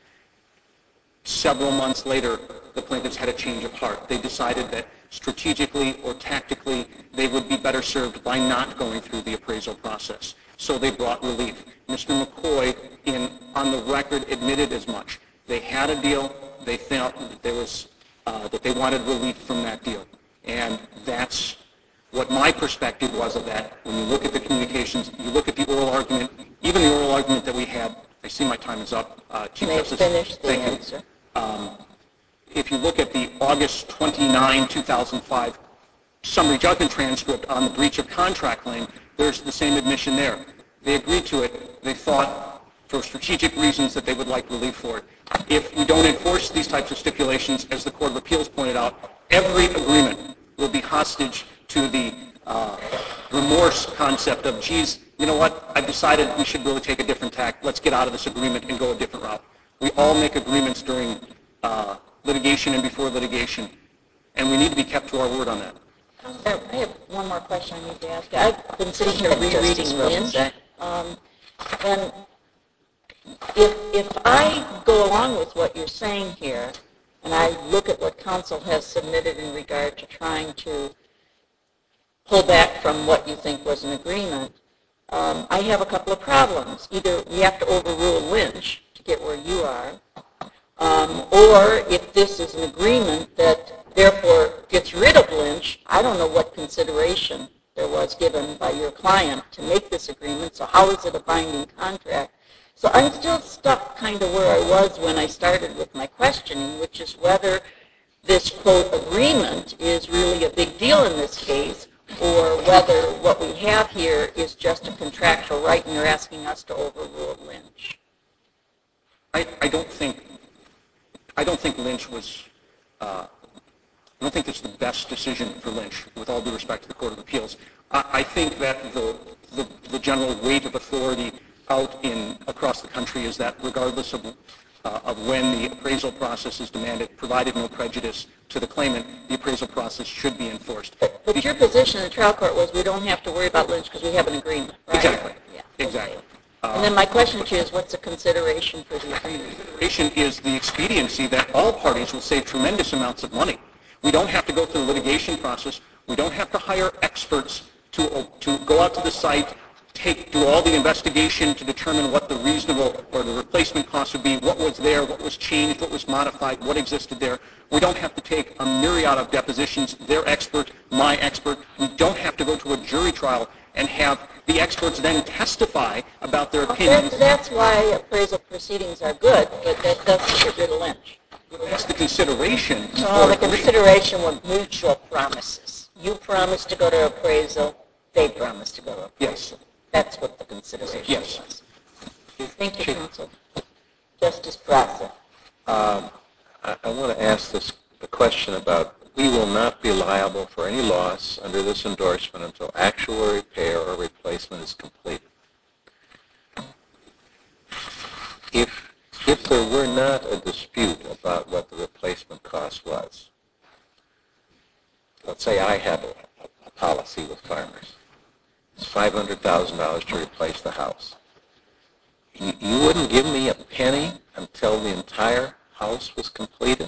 Several months later, the plaintiffs had a change of heart. They decided that strategically or tactically, they would be better served by not going through the appraisal process. So they brought relief. Mister McCoy, in, on the record, admitted as much. They had a deal. They felt that there was uh, that they wanted relief from that deal. And that's what my perspective was of that. When you look at the communications, you look at the oral argument, even the oral argument that we had, I see my time is up. Uh, Chief
May I
Justice,
finish the
thank you.
answer?
Um, if you look at the August twenty-ninth, two thousand five summary judgment transcript on the breach of contract claim, there's the same admission there. They agreed to it. They thought, for strategic reasons, that they would like relief for it. If we don't enforce these types of stipulations, as the Court of Appeals pointed out, every agreement will be hostage to the uh, remorse concept of, geez, you know what, I've decided we should really take a different tack. Let's get out of this agreement and go a different route. We all make agreements during uh, litigation and before litigation, and we need to be kept to our word on that.
I have one more question I need to ask you. I've been sitting here rereading Lynch, um, and if, if I go along with what you're saying here, and I look at what counsel has submitted in regard to trying to pull back from what you think was an agreement, um, I have a couple of problems. Either we have to overrule Lynch to get where you are, um, or if this is an agreement that therefore gets rid of Lynch, I don't know what consideration there was given by your client to make this agreement, so how is it a binding contract? So I'm still stuck kind of where I was when I started with my questioning, which is whether this, quote, agreement is really a big deal in this case, or whether what we have here is just a contractual right and you're asking us to overrule Lynch.
I, I don't think I don't think Lynch was uh, I don't think it's the best decision for Lynch, with all due respect to the Court of Appeals. I, I think that the, the the general weight of authority out in across the country is that regardless of uh, of when the appraisal process is demanded, provided no prejudice to the claimant, the appraisal process should be enforced.
But, but your position in the trial court was we don't have to worry about Lynch because we have an agreement, right?
Exactly.
Yeah.
Exactly.
And then my question to you is, what's the consideration for the agreement?
Consideration is the expediency that all parties will save tremendous amounts of money. We don't have to go through the litigation process. We don't have to hire experts to to go out to the site, take do all the investigation to determine what the reasonable or the replacement cost would be, what was there, what was changed, what was modified, what existed there. We don't have to take a myriad of depositions, their expert, my expert. We don't have to go to a jury trial and have the experts then testify about their opinions.
That's, that's why appraisal proceedings are good, but that doesn't get rid of Lynch.
That's the consideration.
Well, the consideration were mutual promises. You promised to go to appraisal, they promised to go to appraisal.
Yes.
That's what the consideration
Yes.
was. Thank you, counsel. Justice Prosser.
Um, I, I want to ask this the question about we will not be liable for any loss under this endorsement until actual repair or replacement is complete. If if there were not a dispute about what the replacement cost was, let's say I had a, a policy with Farmers. It's five hundred thousand dollars to replace the house. You, you wouldn't give me a penny until the entire house was completed?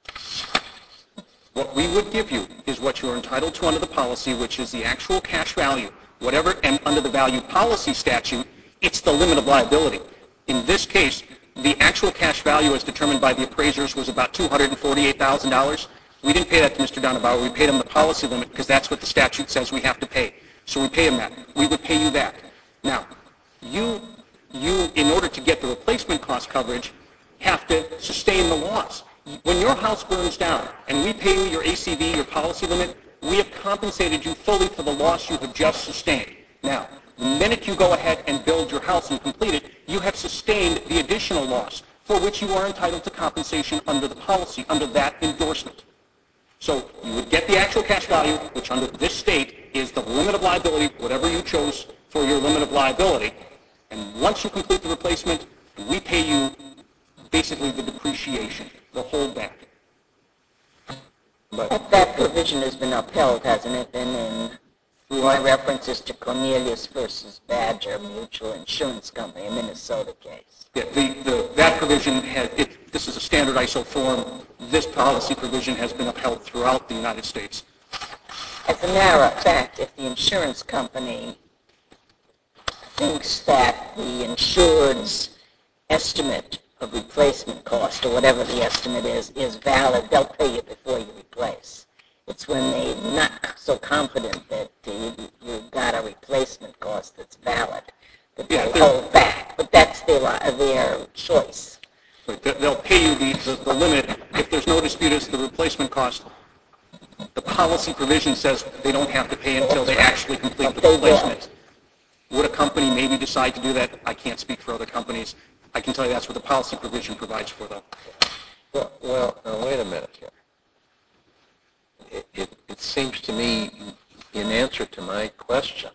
What we would give you is what you're entitled to under the policy, which is the actual cash value. Whatever, and under the value policy statute, it's the limit of liability. In this case, the actual cash value as determined by the appraisers was about two hundred forty-eight thousand dollars. We didn't pay that to Mister Donabauer. We paid him the policy limit because that's what the statute says we have to pay. So we pay him that. We would pay you that. Now, you, you, in order to get the replacement cost coverage, have to sustain the loss. When your house burns down and we pay you your A C V, your policy limit, we have compensated you fully for the loss you have just sustained. Now, the minute you go ahead and build your house and complete it, you have sustained the additional loss for which you are entitled to compensation under the policy, under that endorsement. So you would get the actual cash value, which under this state is the limit of liability, whatever you chose for your limit of liability. And once you complete the replacement, we pay you basically the depreciation, the holdback.
But that, that provision has been upheld, hasn't it, been in through my references to Cornelius versus Badger Mutual Insurance Company, a Minnesota case.
Yeah, the, the, that provision, has, it, this is a standard I S O form. This policy provision has been upheld throughout the United States.
As a matter of fact, if the insurance company thinks that the insured's estimate of replacement cost, or whatever the estimate is, is valid, they'll pay you before you replace. It's when they're not so confident that you, you've got a replacement cost that's valid that
Yeah,
they
they're-
hold back. But that's their, their choice.
Right, they- They'll pay you the, the, the limit if there's no dispute as to the replacement cost. The policy provision says they don't have to pay until they actually complete the
But they will.
replacement. Would a company maybe decide to do that? I can't speak for other companies. I can tell you that's what the policy provision provides for, though.
Well, well, now wait a minute here. It, it, it seems to me, in answer to my question,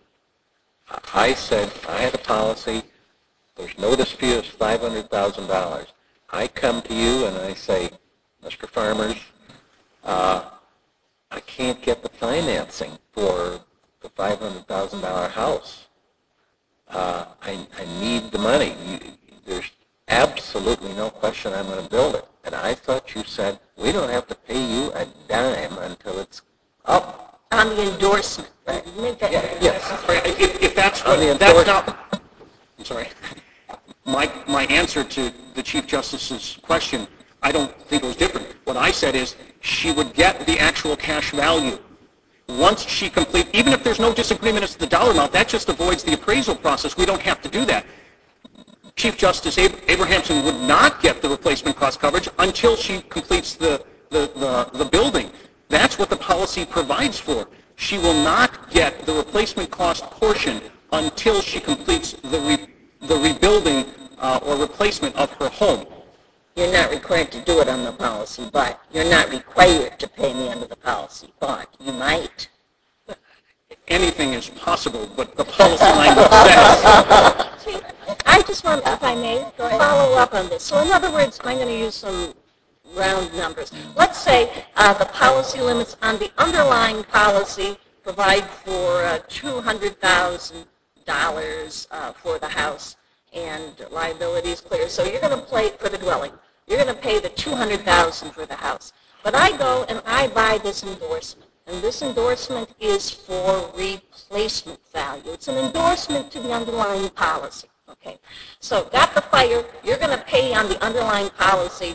I said I had a policy, there's no dispute, it's five hundred thousand dollars. I come to you and I say, Mister Farmers, uh, I can't get the financing for the five hundred thousand dollars house. Uh, I, I need the money. You, there's absolutely no question I'm going to build it. And I thought you said, we don't have to pay you a dime until it's up.
On the endorsement, right? Make that,
Yeah, yes.
Right, If, if that's
On
what,
the
that's
endorsement.
not, I'm sorry. My, my answer to the Chief Justice's question, I don't think it was different. What I said is she would get the actual cash value. Once she complete, even if there's no disagreement as to the dollar amount, that just avoids the appraisal process. We don't have to do that. Chief Justice Ab- Abrahamson would not get the replacement cost coverage until she completes the, the, the, the building. That's what the policy provides for. She will not get the replacement cost portion until she completes the, re, the rebuilding uh, or replacement of her home.
you're not required to do it on the policy, but you're not required to pay me under the policy, but you might.
Anything is possible, but the policy language says.
See, I just want, if I may, follow up on this. So in other words, I'm going to use some round numbers. Let's say uh, the policy limits on the underlying policy provide for uh, two hundred thousand dollars uh, for the house, and liability is clear. So you're going to pay for the dwelling. You're going to pay the two hundred thousand dollars for the house. But I go and I buy this endorsement. And this endorsement is for replacement value. It's an endorsement to the underlying policy. Okay. So got the fire. You're going to pay on the underlying policy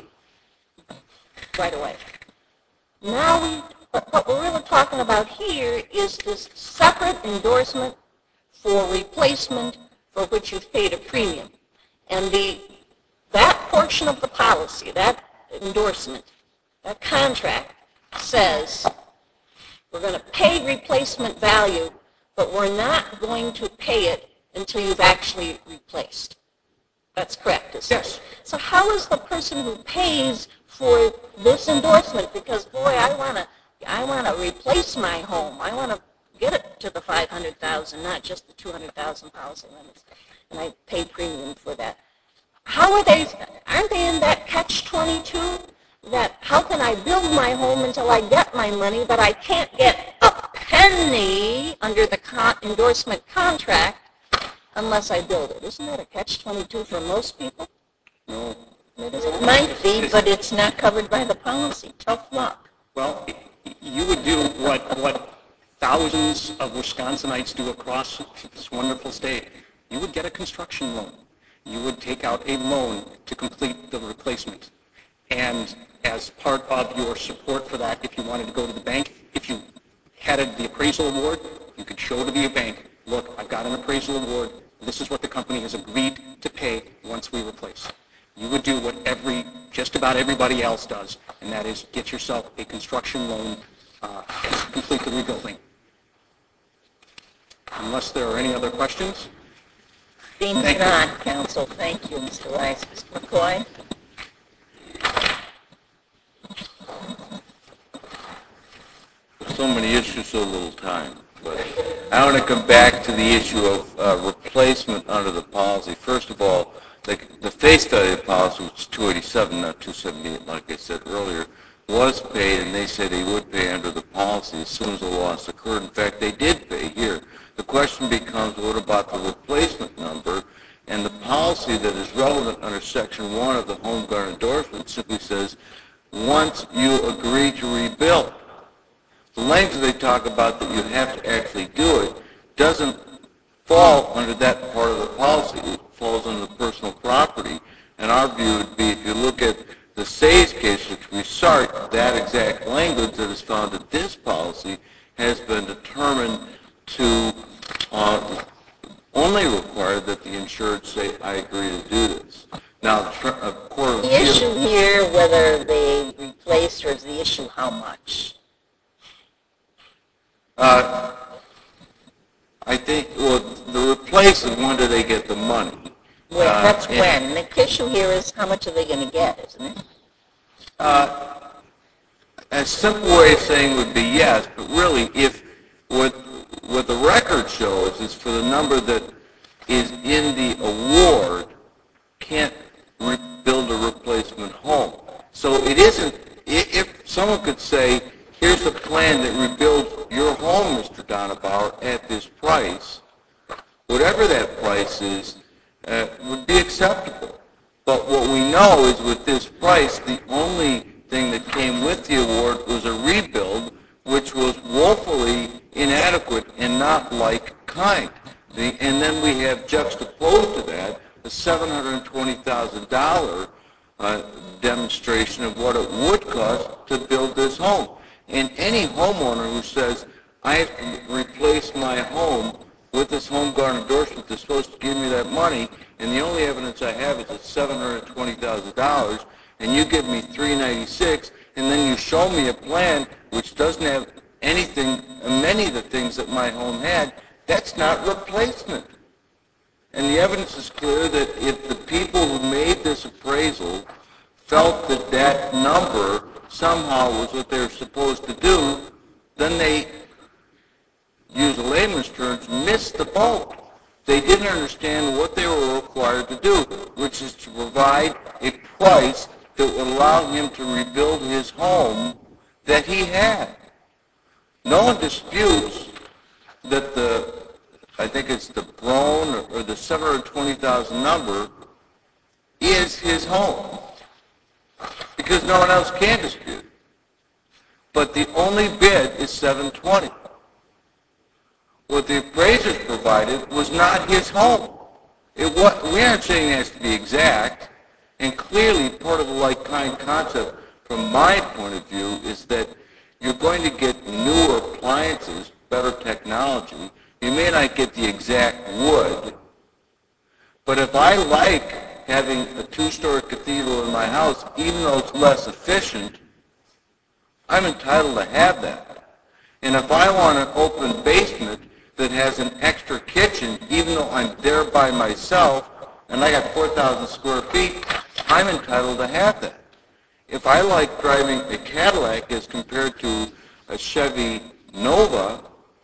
right away. Now we, what we're really talking about here is this separate endorsement for replacement for which you've paid a premium. And the that portion of the policy, that endorsement, that contract says we're going to pay replacement value, but we're not going to pay it until you've actually replaced. That's correct, isn't
Yes.
it? So how is the person who pays for this endorsement, because boy, I want to I want to replace my home. I want to get it to the five hundred thousand, not just the two hundred thousand policy limits. And I pay premium for that. How are they, aren't they in that catch twenty-two? That how can I build my home until I get my money, but I can't get a penny under the con- endorsement contract unless I build it. Isn't that a catch twenty-two for most people?
No.
It might be, but it's not covered by the policy. Tough luck.
Well, you would do what, what thousands of Wisconsinites do across this wonderful state. You would get a construction loan. You would take out a loan to complete the replacement. And as part of your support for that, if you wanted to go to the bank, if you had the appraisal award, you could show to the bank, look, I've got an appraisal award. This is what the company has agreed to pay once we replace. You would do what every, just about everybody else does, and that is get yourself a construction loan uh, to complete the rebuilding. Unless there are any other questions?
Seems
Thank you.
not, counsel. Thank you, Mister Weiss. Mister McCoy?
So many issues, so little time. But I want to come back to the issue of uh, replacement under the policy. First of all, the, the face study of the policy, which is two eighty-seven, not two seventy-eight, like I said earlier, was paid, and they said they would pay under the policy as soon as the loss occurred. In fact, they did pay here. The question becomes, what about the replacement number? And the policy that is relevant under Section one of the Home Guard endorsement simply says, once you agree to rebuild. The language they talk about that you have to actually do it doesn't fall under that part of the policy. It falls under personal property. And our view would be, if you look at the Sayes case, which we resort, that exact language that is found in this policy has been determined to uh, only require that the insured say, I agree to do this. Now, the tr- uh, Court of
The
Appeals...
issue here, whether they replace, or is the issue how much?
Uh, I think, well, the replace is when do they get the money?
When,
Uh,
that's
and-
when. The issue here is how much are they going to get, isn't it?
Uh, a simple way of saying would be yes, but really, if what what the record shows is for the number that is in the award can't re- build a replacement home. So it isn't. i- If someone could say, "Here's a plan that rebuilds your home, Mister Donabauer, at this price," whatever that price is, uh, would be acceptable. But what we know is with this price, the only thing that came with the award was a rebuild, which was woefully inadequate and not like kind. The, and then we have juxtaposed to that a seven hundred twenty thousand dollars uh, demonstration of what it would cost to build this home. And any homeowner who says, I have to replace my home with this home guard endorsement that's supposed to give me that money, and the only evidence I have is it's seven hundred twenty thousand dollars, and you give me three hundred ninety-six dollars, and then you show me a plan which doesn't have anything, many of the things that my home had, that's not replacement. And the evidence is clear that if the people who made this appraisal felt that that number somehow was what they were supposed to do, then they, use a layman's terms, missed the boat. They didn't understand what they were required to do, which is to provide a price that would allow him to rebuild his home that he had. No one disputes that the, I think it's the Brown or, or the seven hundred twenty thousand number is his home, because no one else can dispute it. But the only bid is seven hundred twenty. What the appraisers provided was not his home. It was, we aren't saying it has to be exact, and clearly part of the like-kind concept from my point of view is that you're going to get newer appliances, better technology. You may not get the exact wood, but if I like having a two-story cathedral in my house, even though it's less efficient, I'm entitled to have that. And if I want an open basement that has an extra kitchen, even though I'm there by myself, and I got four thousand square feet, I'm entitled to have that. If I like driving a Cadillac as compared to a Chevy Nova,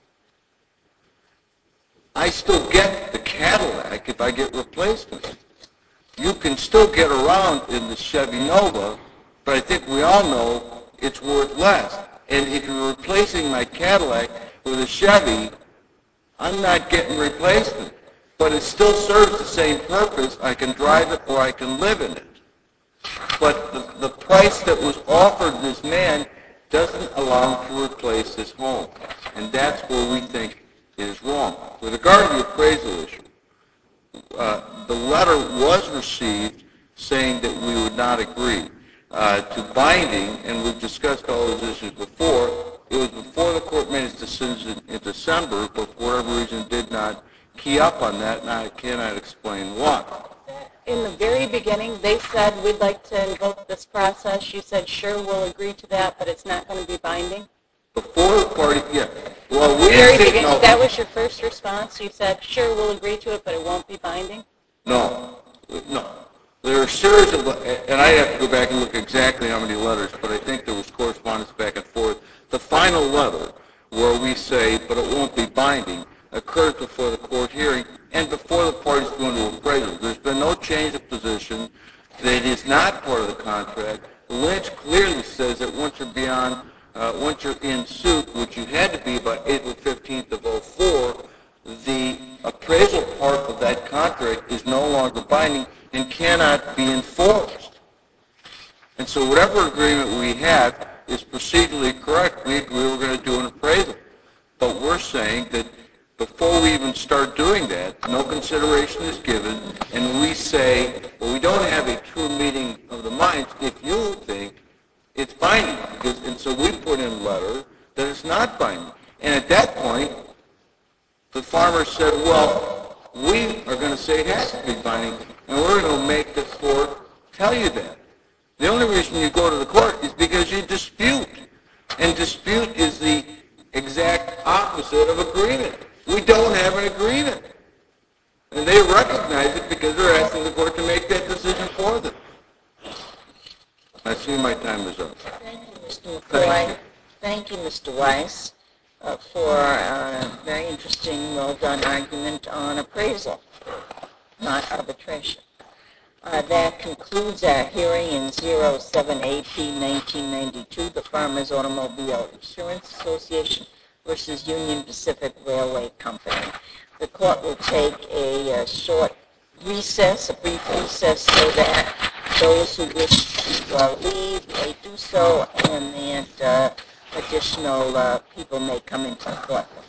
I still get the Cadillac if I get replacement. You can still get around in the Chevy Nova, but I think we all know it's worth less. And if you're replacing my Cadillac with a Chevy, I'm not getting replacement. But it still serves the same purpose. I can drive it or I can live in it. But the, the price that was offered this man doesn't allow him to replace his home. And that's where we think it is wrong. With regard to the appraisal issue, uh, the letter was received saying that we would not agree uh, to binding, and we've discussed all those issues before. It was before the court made its decision in December, but for whatever reason did not key up on that, and I cannot explain why.
In the very beginning, they said, we'd like to invoke this process. You said, sure, we'll agree to that, but it's not going to be binding.
Before the party, yeah. Well, we
Very
didn't say
beginning,
no.
that was your first response. You said, sure, we'll agree to it, but it won't be binding.
No, no. There are a series of, and I have to go back and look exactly how many letters, but I think there was correspondence back and forth. The final letter, where we say, but it won't be binding, occurred before the court hearing and before the parties go into appraisal. There's been no change of position. That it is not part of the contract. Lynch clearly says that once you're beyond, uh, once you're in suit, which you had to be by April fifteenth of oh four, the appraisal part of that contract is no longer binding and cannot be enforced. And so whatever agreement we have is procedurally correct. We agree we're going to do an appraisal. But we're saying that before we even start doing that, no consideration is given, and we say, well, we don't have a true meeting of the minds if you think it's word will make the court tell you that. The only reason you go to the court is because you dispute. And dispute is the exact opposite of agreement. We don't have an agreement. And they recognize it because they're asking the court to make that decision for them. I see my time is up.
Thank you, Mister McCoy. Thank you, Mister Weiss, uh, for a very interesting, well-done argument on appraisal, not arbitration. Uh, that concludes our hearing in zero seven A P nineteen ninety-two, the Farmers Automobile Insurance Association versus Union Pacific Railway Company. The court will take a, a short recess, a brief recess, so that those who wish to uh, leave may do so, and that uh, additional uh, people may come into the courtroom.